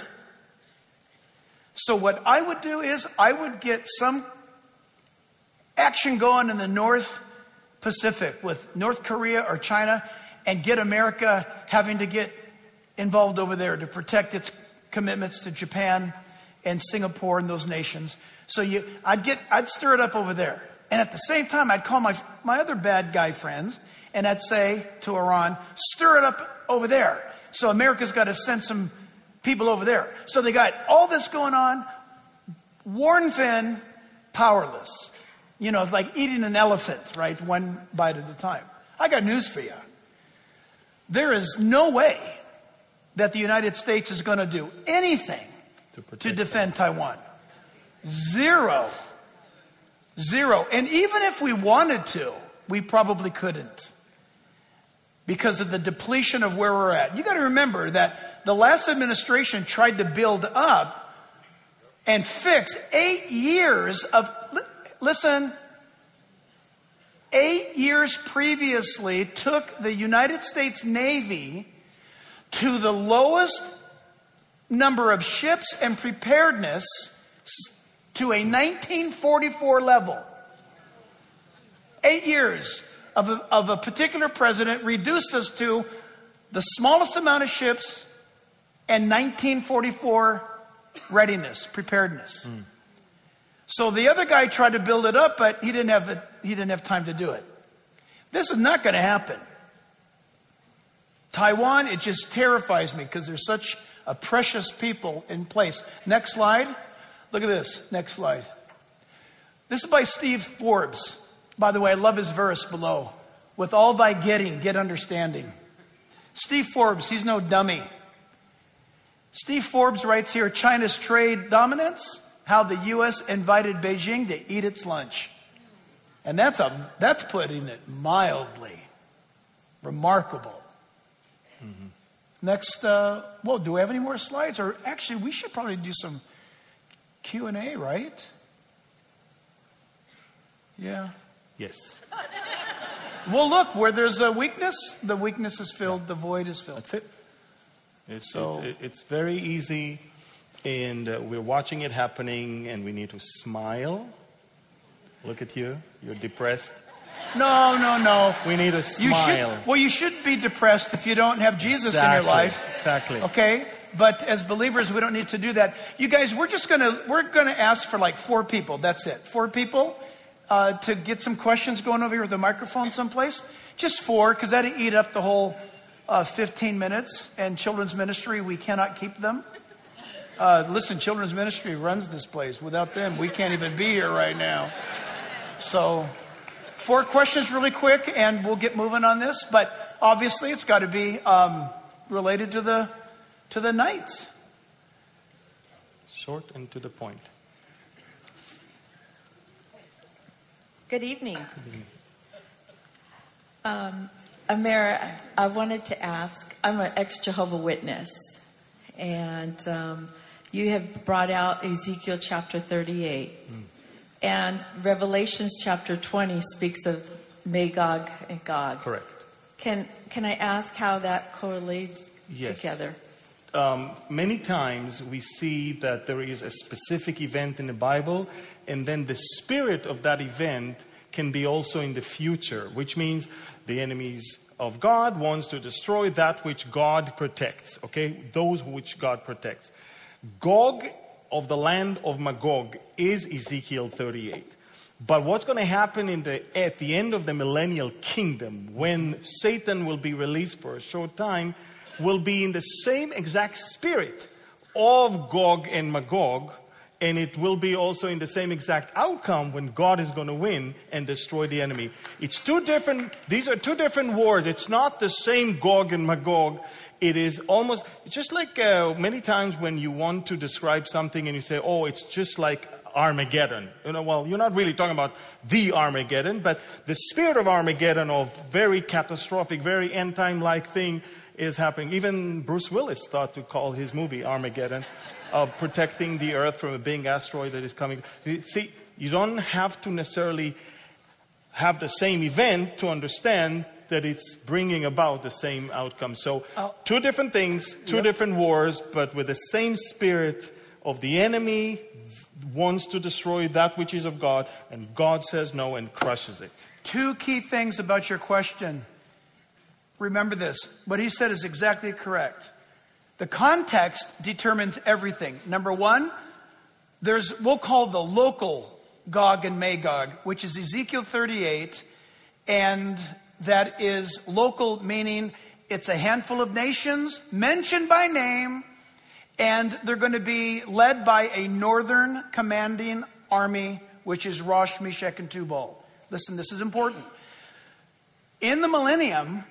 So what I would do is, I would get some action going in the North Pacific with North Korea or China, and get America having to get involved over there to protect its commitments to Japan and Singapore and those nations. So you, I'd get, I'd stir it up over there. And at the same time, I'd call my, my other bad guy friends and I'd say to Iran, stir it up over there. So America's got to send some people over there. So they got all this going on, worn thin, powerless. You know, it's like eating an elephant, right? One bite at a time. I got news for you. There is no way that the United States is going to do anything to, to defend Taiwan. Zero. Zero. And even if we wanted to, we probably couldn't. Because of the depletion of where we're at. You got to remember that the last administration tried to build up and fix eight years of, listen, eight years previously took the United States Navy to the lowest number of ships and preparedness to a nineteen forty-four level. Eight years of a, of a particular president reduced us to the smallest amount of ships and nineteen forty-four readiness, preparedness. Mm. So the other guy tried to build it up, but he didn't have it, he didn't have time to do it. This is not going to happen. Taiwan, it just terrifies me because there's such a precious people in place. Next slide. Look at this. Next slide. This is by Steve Forbes. By the way, I love his verse below. With all thy getting, get understanding. Steve Forbes, he's no dummy. Steve Forbes writes here, China's trade dominance, how the U S invited Beijing to eat its lunch. And that's a that's putting it mildly. Remarkable. Mm-hmm. Next, uh, well, do we have any more slides? Or actually, we should probably do some Q and A, right? Yeah. Yes. Well, look, where there's a weakness, the weakness is filled, the void is filled. That's it. It's, so, it's, it's very easy, and uh, we're watching it happening, and we need to smile. Look at you. You're depressed. No, no, no. We need to you smile. Should, well, you should be depressed if you don't have Jesus exactly. in your life. Exactly. Okay? But as believers, we don't need to do that. You guys, we're just going to, we're going to ask for like four people. That's it. Four people uh, to get some questions going over here with a microphone someplace. Just four, because that'd eat up the whole uh, fifteen minutes. And children's ministry, we cannot keep them. Uh, listen, children's ministry runs this place. Without them, we can't even be here right now. So, four questions really quick, and we'll get moving on this. But obviously, it's got to be um, related to the to the night. Short and to the point. Good evening. Good evening. Um, Amira, I wanted to ask, I'm an ex-Jehovah Witness, and um, you have brought out Ezekiel chapter thirty-eight. Mm. And Revelations chapter twenty speaks of Magog and Gog. Correct. Can can I ask how that correlates yes. together? Um, many times we see that there is a specific event in the Bible, and then the spirit of that event can be also in the future, which means the enemies of God wants to destroy that which God protects, okay? Those which God protects. Gog of the land of Magog is Ezekiel thirty-eight. But what's going to happen in the, at the end of the millennial kingdom, when Satan will be released for a short time, will be in the same exact spirit of Gog and Magog, and it will be also in the same exact outcome when God is going to win and destroy the enemy. It's two different, these are two different wars. It's not the same Gog and Magog. It is almost, it's just like uh, many times when you want to describe something and you say, oh, it's just like Armageddon. You know, well, you're not really talking about the Armageddon, but the spirit of Armageddon, of very catastrophic, very end-time-like thing is happening. Even Bruce Willis thought to call his movie Armageddon, of uh, protecting the earth from a big asteroid that is coming. See, you don't have to necessarily have the same event to understand that it's bringing about the same outcome. So, oh. two different things, two yep. different wars, but with the same spirit of the enemy wants to destroy that which is of God, and God says no and crushes it. Two key things about your question. Remember this. What he said is exactly correct. The context determines everything. Number one, there's, we'll call the local Gog and Magog, which is Ezekiel thirty-eight, and that is local, meaning it's a handful of nations mentioned by name, and they're going to be led by a northern commanding army, which is Rosh, Meshach, and Tubal. Listen, this is important. In the millennium,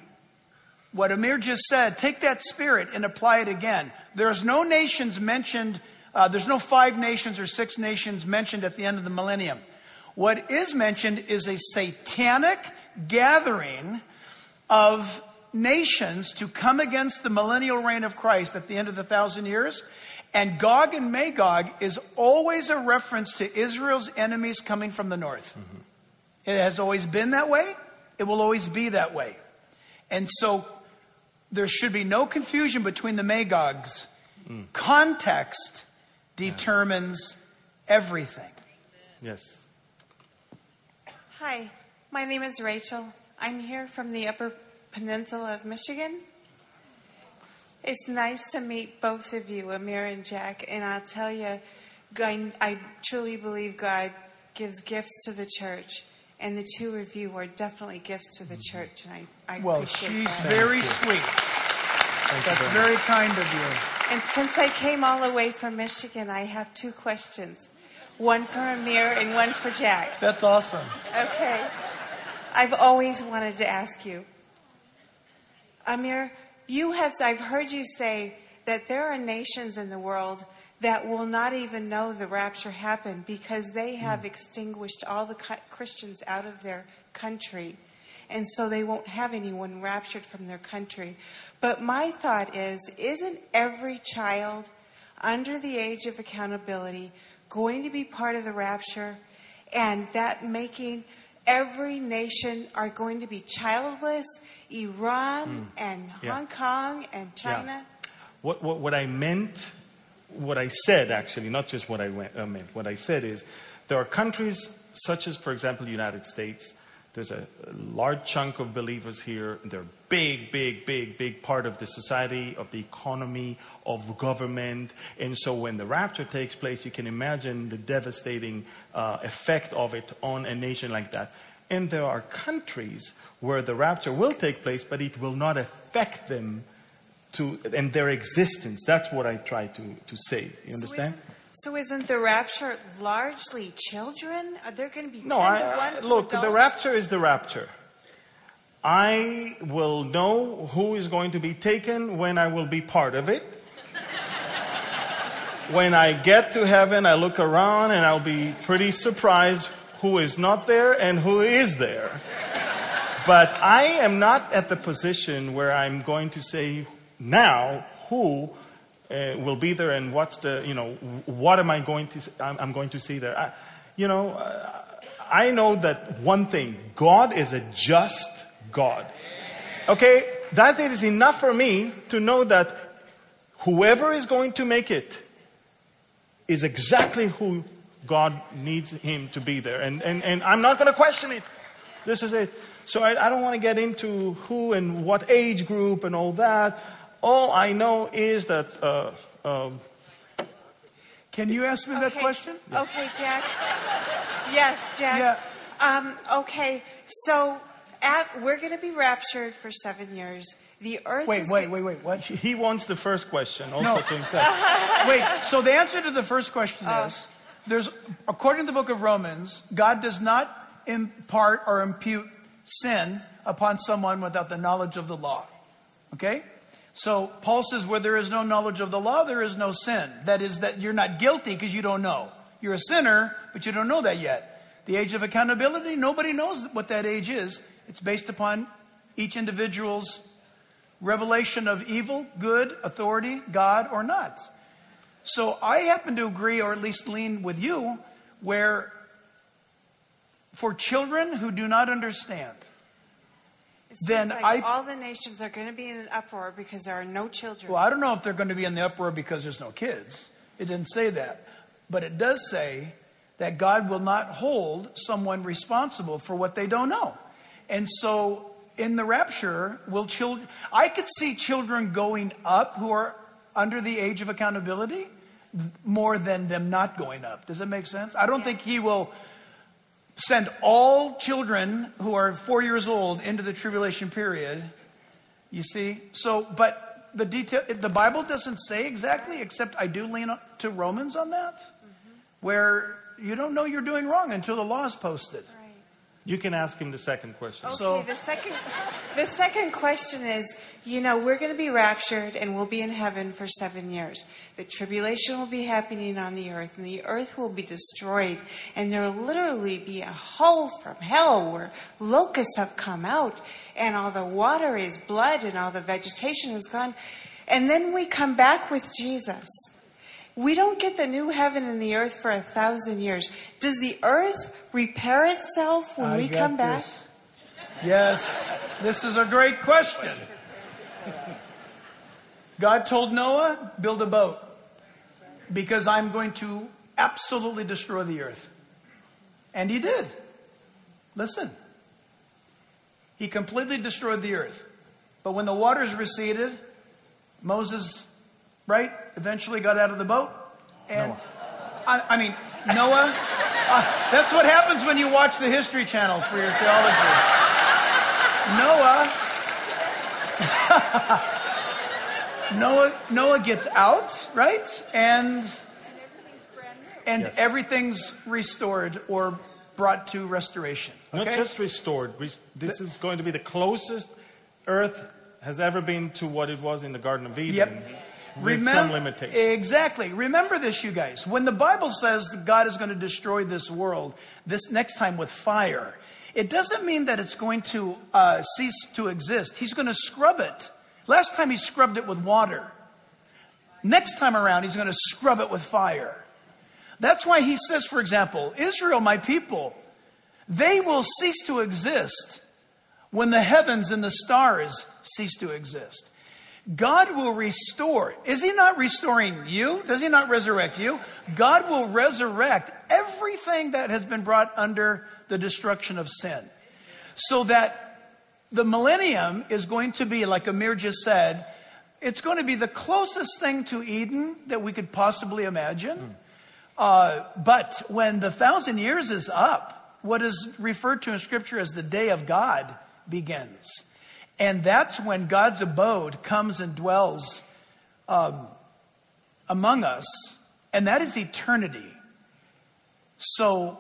what Amir just said, take that spirit and apply it again. There's no nations mentioned, uh, there's no five nations or six nations mentioned at the end of the millennium. What is mentioned is a satanic gathering of nations to come against the millennial reign of Christ at the end of the thousand years. And Gog and Magog is always a reference to Israel's enemies coming from the north. Mm-hmm. It has always been that way. It will always be that way. And so there should be no confusion between the Magogs. Mm. Context determines everything. Yes. Hi, my name is Rachel. I'm here from the Upper Peninsula of Michigan. It's nice to meet both of you, Amir and Jack. And I'll tell you, I, I truly believe God gives gifts to the church. And the two of you are definitely gifts to the church. And I, I well, appreciate she's that. very sweet. Thank That's you very, very kind of you. And since I came all the way from Michigan, I have two questions. One for Amir and one for Jack. That's awesome. Okay. I've always wanted to ask you. Amir, you have, I've heard you say that there are nations in the world that will not even know the rapture happened because they have extinguished all the Christians out of their country. And so they won't have anyone raptured from their country. But my thought is, isn't every child under the age of accountability going to be part of the rapture? And that making every nation are going to be childless? Iran mm. and yeah. Hong Kong and China? Yeah. What, what, what I meant, what I said actually, not just what I went, uh, meant, what I said is there are countries such as, for example, the United States. There's a, a large chunk of believers here. They're big, big, big, big part of the society, of the economy, of government. And so when the rapture takes place, you can imagine the devastating uh, effect of it on a nation like that. And there are countries where the rapture will take place, but it will not affect them to and their existence. That's what I try to, to say. You understand? So isn't the rapture largely children? Are there going to be no, ten I, to one I, to look, adults? The rapture is the rapture. I will know who is going to be taken when I will be part of it. When I get to heaven, I look around and I'll be pretty surprised who is not there and who is there. But I am not at the position where I'm going to say now who uh, will be there and what's the, you know, what am I going to, I'm, I'm going to see there. I, you know, uh, I know that one thing, God is a just God. Okay, that is enough for me to know that whoever is going to make it is exactly who God needs him to be there. And, and, and I'm not going to question it. This is it. So I, I don't want to get into who and what age group and all that. All I know is that... Uh, uh, Can you ask me that okay. question? Okay, Jack. Yes, Jack. Yeah. Um, okay, so at, we're going to be raptured for seven years. The earth Wait, is wait, go- wait, wait. What? he wants the first question also No. to himself. Wait, so the answer to the first question Oh. is, there's, according to the book of Romans, God does not impart or impute sin upon someone without the knowledge of the law. Okay? So Paul says, where there is no knowledge of the law, there is no sin. That is that you're not guilty because you don't know. You're a sinner, but you don't know that yet. The age of accountability, nobody knows what that age is. It's based upon each individual's revelation of evil, good, authority, God, or not. So I happen to agree, or at least lean with you, where for children who do not understand, It seems then like I- all the nations are going to be in an uproar because there are no children. well, I don't know if they're going to be in the uproar because there's no kids. It didn't say that. But it does say that God will not hold someone responsible for what they don't know. And so in the rapture, will children, I could see children going up who are under the age of accountability more than them not going up. Does that make sense? I don't Yeah. think he will send all children who are four years old into the tribulation period. You see? So, but the detail, the Bible doesn't say exactly, except I do lean to Romans on that, mm-hmm. where you don't know you're doing wrong until the law is posted. Right. You can ask him the second question. Okay, So- the second the second question is, you know, we're going to be raptured and we'll be in heaven for seven years. The tribulation will be happening on the earth and the earth will be destroyed and there will literally be a hole from hell where locusts have come out and all the water is blood and all the vegetation is gone. And then we come back with Jesus. We don't get the new heaven and the earth for a thousand years. Does the earth repair itself when I we got come back? this. Yes, this is a great question. God told Noah, build a boat because I'm going to absolutely destroy the earth. And he did. Listen. He completely destroyed the earth. But when the waters receded, Moses, right, eventually got out of the boat. And I, I mean, Noah, uh, that's what happens when you watch the History Channel for your theology. Noah, Noah, Noah gets out, right? And, and Yes. everything's restored or brought to restoration. Not Okay? just restored. Re- This is going to be the closest Earth has ever been to what it was in the Garden of Eden. Yep. With some Remember, limitations. exactly. Remember this, you guys. When the Bible says that God is going to destroy this world this next time with fire, it doesn't mean that it's going to uh, cease to exist. He's going to scrub it. Last time he scrubbed it with water. Next time around, he's going to scrub it with fire. That's why he says, for example, Israel, my people, they will cease to exist when the heavens and the stars cease to exist. God will restore. Is he not restoring you? Does he not resurrect you? God will resurrect everything that has been brought under the destruction of sin. So that the millennium is going to be, like Amir just said, it's going to be the closest thing to Eden that we could possibly imagine. Mm. Uh, but when the thousand years is up, what is referred to in Scripture as the day of God begins. And that's when God's abode comes and dwells um, among us. And that is eternity. So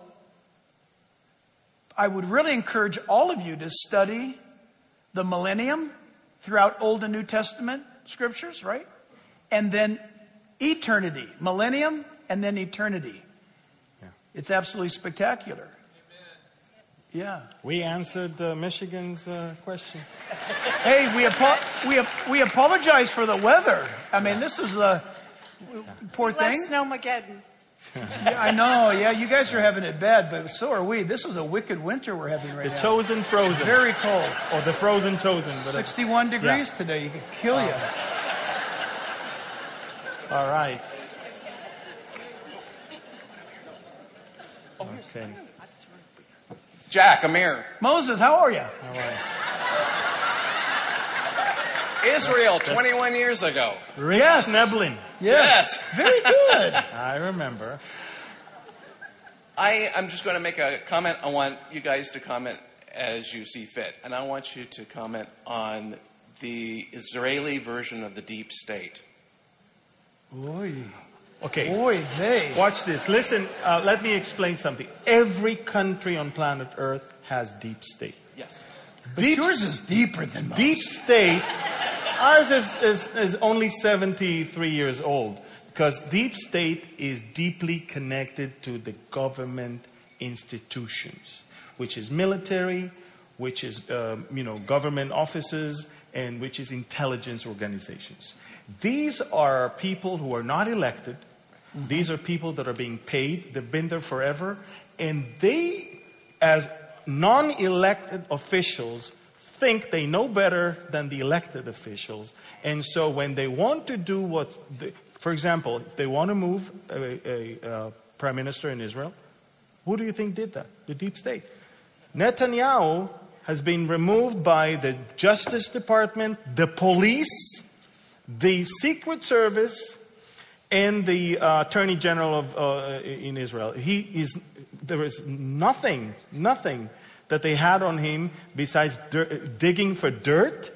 I would really encourage all of you to study the millennium throughout Old and New Testament scriptures, right? And then eternity. Millennium and then eternity. Yeah. It's absolutely spectacular. Yeah. We answered uh, Michigan's uh, questions. Hey, we apo- we ap- we apologize for the weather. I mean, this is the poor thing. Less Snowmageddon. Yeah, I know. Yeah, you guys are having it bad, but so are we. This is a wicked winter we're having right The now. chosen frozen. Very cold. Or the frozen chosen. But sixty-one degrees yeah. today. You could kill you. All right. Okay. Jack, Amir. Moses, how are you? All right. Israel, twenty-one years ago. Rich Yes. Neblin. Yes. Very good. I remember. I am just going to make a comment. I want you guys to comment as you see fit. And I want you to comment on the Israeli version of the deep state. Oy. Okay. Oy vey. Watch this. Listen, uh, let me explain something. Every country on planet Earth has deep state. Yes. But Deep, yours is deeper than mine. deep state, ours is, is, is only seventy-three years old. Because deep state is deeply connected to the government institutions, which is military, which is uh, you know government offices, and which is intelligence organizations. These are people who are not elected. Mm-hmm. These are people that are being paid. They've been there forever. And they, as non-elected officials, think they know better than the elected officials. And so when they want to do what... The, for example, if they want to move a, a, a prime minister in Israel, who do you think did that? The deep state. Netanyahu has been removed by the Justice Department, the police, the Secret Service, and the uh, Attorney General of uh, in Israel. He is there is nothing, nothing that they had on him besides dirt, digging for dirt.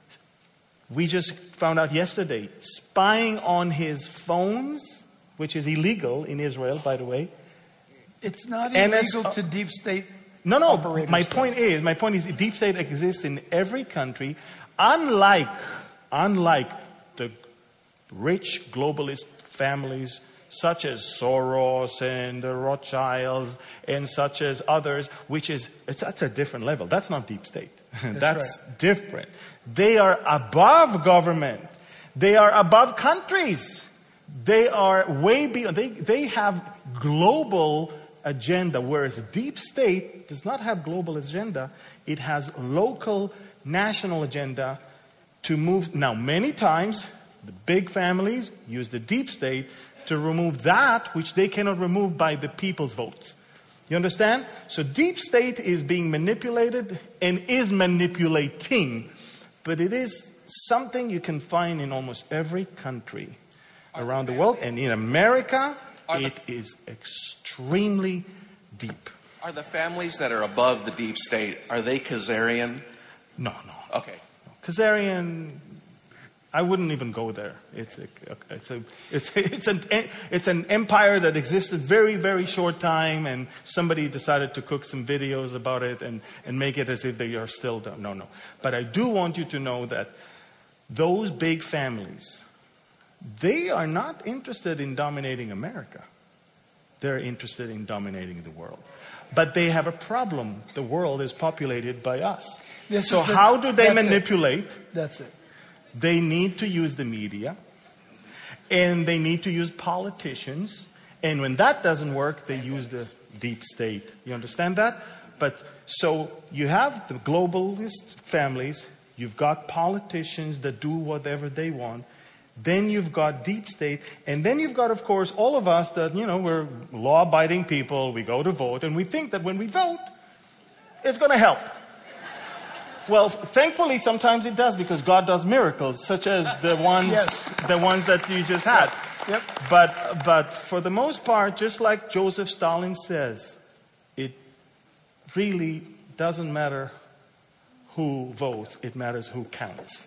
We just found out yesterday, spying on his phones, which is illegal in Israel, by the way. It's not And illegal as- to deep state. No, no. operators My though. point is, my point is, deep state exists in every country, unlike, unlike the rich globalist families such as Soros and the Rothschilds and such as others, which is it's, that's a different level. That's not deep state. That's, that's right. different. They are above government. They are above countries. They are way beyond. They they have global agenda, whereas deep state does not have global agenda. It has local, national agenda to move. Now, many times, the big families use the deep state to remove that which they cannot remove by the people's votes. You understand? So deep state is being manipulated and is manipulating, but it is something you can find in almost every country around the world. And in America, Are the- it is extremely deep. Are the families that are above the deep state, are they Khazarian? No, no. Okay. Khazarian, I wouldn't even go there. It's a, it's a, it's a, it's an, it's an empire that existed very, very short time, and somebody decided to cook some videos about it and, and make it as if they are still done. No, no. But I do want you to know that those big families, they are not interested in dominating America. They're interested in dominating the world. But they have a problem. The world is populated by us. This so is the- how do they that's it. manipulate? That's it. They need to use the media, and they need to use politicians. And when that doesn't work, they use the deep state. You understand that? But so you have the globalist families, you've got politicians that do whatever they want, then you've got deep state, and then you've got, of course, all of us that, you know, we're law-abiding people, we go to vote, and we think that when we vote, it's going to help. Well, thankfully, sometimes it does, because God does miracles, such as the ones, Yes. the ones that you just had. Yep. But, but for the most part, just like Joseph Stalin says, it really doesn't matter who votes; it matters who counts.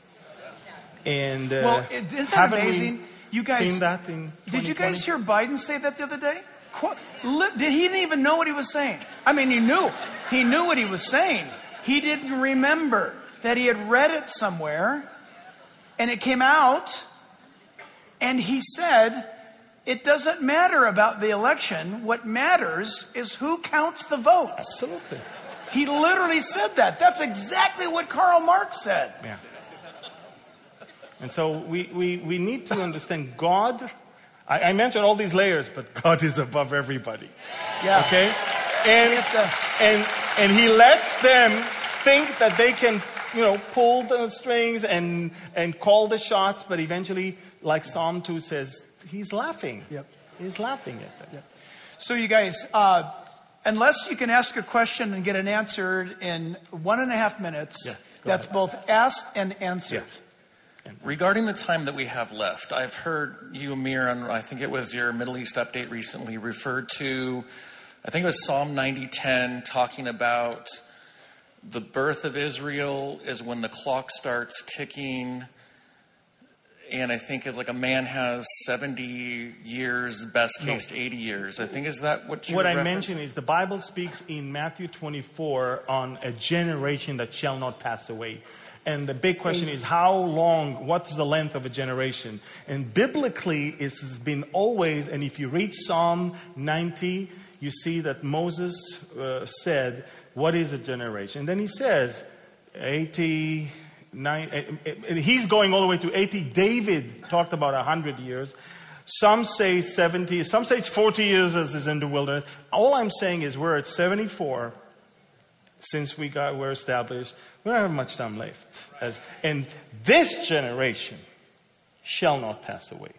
And uh, Well, it- isn't that haven't amazing? we You guys- seen that in Did you guys twenty hear Biden say that the other day? Qu- li- Did he didn't even know what he was saying? I mean, he knew. He knew what he was saying. He didn't remember that he had read it somewhere, and it came out, and he said, it doesn't matter about the election. What matters is who counts the votes. Absolutely. He literally said that. That's exactly what Karl Marx said. Yeah. And so we, we, we need to understand God. I, I mentioned all these layers, but God is above everybody. Yeah. Okay? And, and, and he lets them think that they can, you know, pull the strings and, and call the shots, but eventually, like Psalm two says, he's laughing. Yep. He's laughing at them. Yep. So you guys, uh, unless you can ask a question and get an answer in one and a half minutes, Yeah, go that's ahead. both asked and answered. Yeah. Regarding the time that we have left, I've heard you, Amir, on I think it was your Middle East update recently, referred to, I think it was Psalm ninety ten, talking about the birth of Israel is when the clock starts ticking, and I think it's like a man has seventy years, best case eighty years. I think, is that what you What I referenced? mentioned is the Bible speaks in Matthew twenty-four on a generation that shall not pass away. And the big question is how long, what's the length of a generation? And biblically, it has been always, and if you read Psalm ninety, you see that Moses uh, said, what is a generation? And then he says, eighty, nine, and he's going all the way to eighty. David talked about one hundred years. Some say seventy, some say it's forty years as is in the wilderness. All I'm saying is we're at seventy-four since we got, we're established. We don't have much time left. As, and this generation shall not pass away.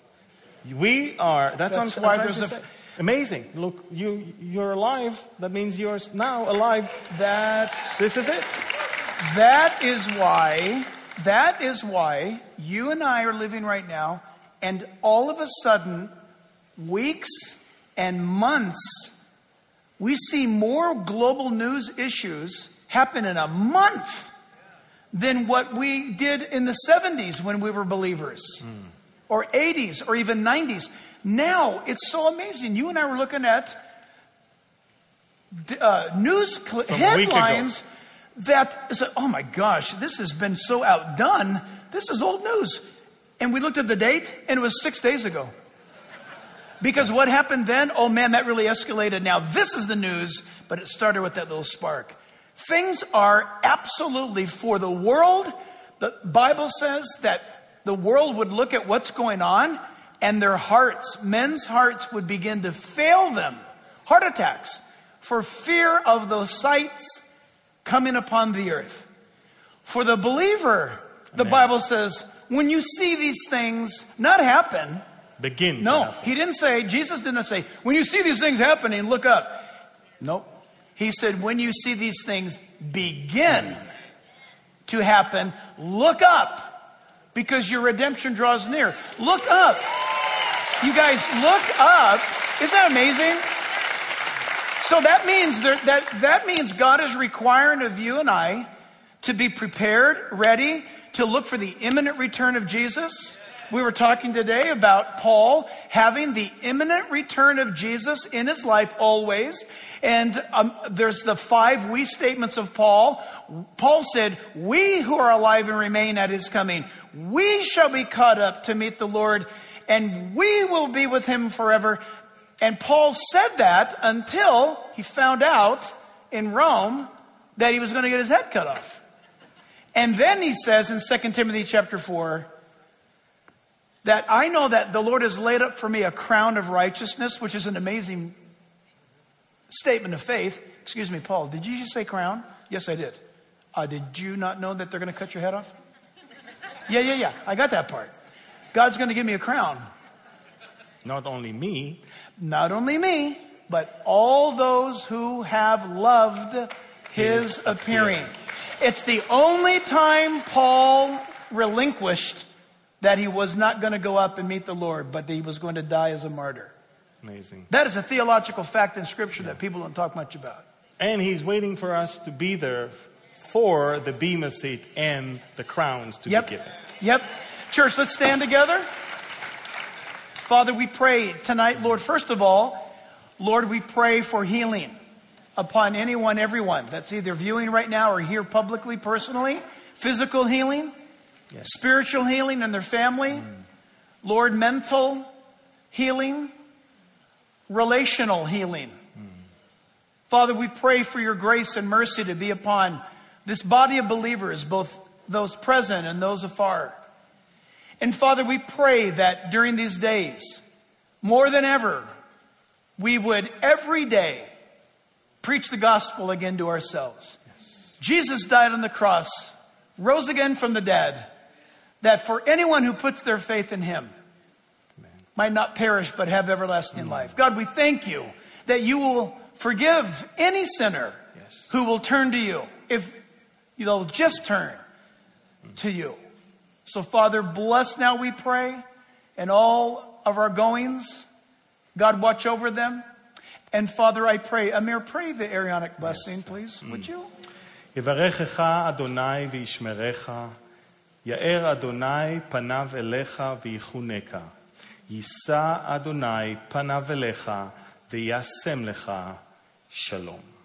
We are, that's, That's what I'm why trying there's to a- say. Amazing. Look, you, you're alive. That means you're now alive. That's, This is it. that is why, that is why you and I are living right now, and all of a sudden, weeks and months, we see more global news issues happen in a month than what we did in the seventies when we were believers, mm. or eighties, or even nineties. Now, it's so amazing. You and I were looking at uh, news cl- headlines that said, oh my gosh, this has been so outdone. This is old news. And we looked at the date, and it was six days ago. Because what happened then, oh man, that really escalated. Now this is the news, but it started with that little spark. Things are absolutely for the world. The Bible says that the world would look at what's going on, and their hearts, men's hearts, would begin to fail them. Heart attacks for fear of those sights coming upon the earth. For the believer, the Amen. Bible says, when you see these things not happen, Begin. no, he didn't say, Jesus didn't say, when you see these things happening, look up. Nope. He said, when you see these things begin to happen, look up. Because your redemption draws near. Look up. You guys, look up. Isn't that amazing? So that means that, that, that means God is requiring of you and I to be prepared, ready, to look for the imminent return of Jesus. We were talking today about Paul having the imminent return of Jesus in his life always. And um, there's the five we statements of Paul. Paul said, we who are alive and remain at his coming, we shall be caught up to meet the Lord, and we will be with him forever. And Paul said that until he found out in Rome that he was going to get his head cut off. And then he says in Second Timothy chapter four, that I know that the Lord has laid up for me a crown of righteousness, which is an amazing statement of faith. Excuse me, Paul, did you just say crown? Yes, I did. Uh, did you not know that they're going to cut your head off? Yeah, yeah, yeah. I got that part. God's going to give me a crown. Not only me. Not only me, but all those who have loved his, his appearing. appearing. It's the only time Paul relinquished that he was not going to go up and meet the Lord, but that he was going to die as a martyr. Amazing. That is a theological fact in Scripture that people don't talk much about. And he's waiting for us to be there for the Bema seat and the crowns to yep. be given. Yep. Church, let's stand together. Father, we pray tonight, Lord, first of all, Lord, we pray for healing upon anyone, everyone that's either viewing right now or here publicly, personally. Physical healing. Yes. Spiritual healing in their family. Mm. Lord, mental healing. Relational healing. Mm. Father, we pray for your grace and mercy to be upon this body of believers, both those present and those afar. And Father, we pray that during these days, more than ever, we would every day preach the gospel again to ourselves. Yes. Jesus died on the cross, rose again from the dead, that for anyone who puts their faith in him Amen. Might not perish but have everlasting mm. life. God, we thank you that you will forgive any sinner yes. who will turn to you, if they'll just turn mm. to you. So Father, bless now we pray, and all of our goings. God, watch over them. And Father, I pray, Amir, pray the Aaronic blessing, yes. please. Mm. Would you? יברכך אדוני וישמרך, יאר אדוני פניו אליך ויחונך, יישא אדוני פניו אליך וישם לך שלום.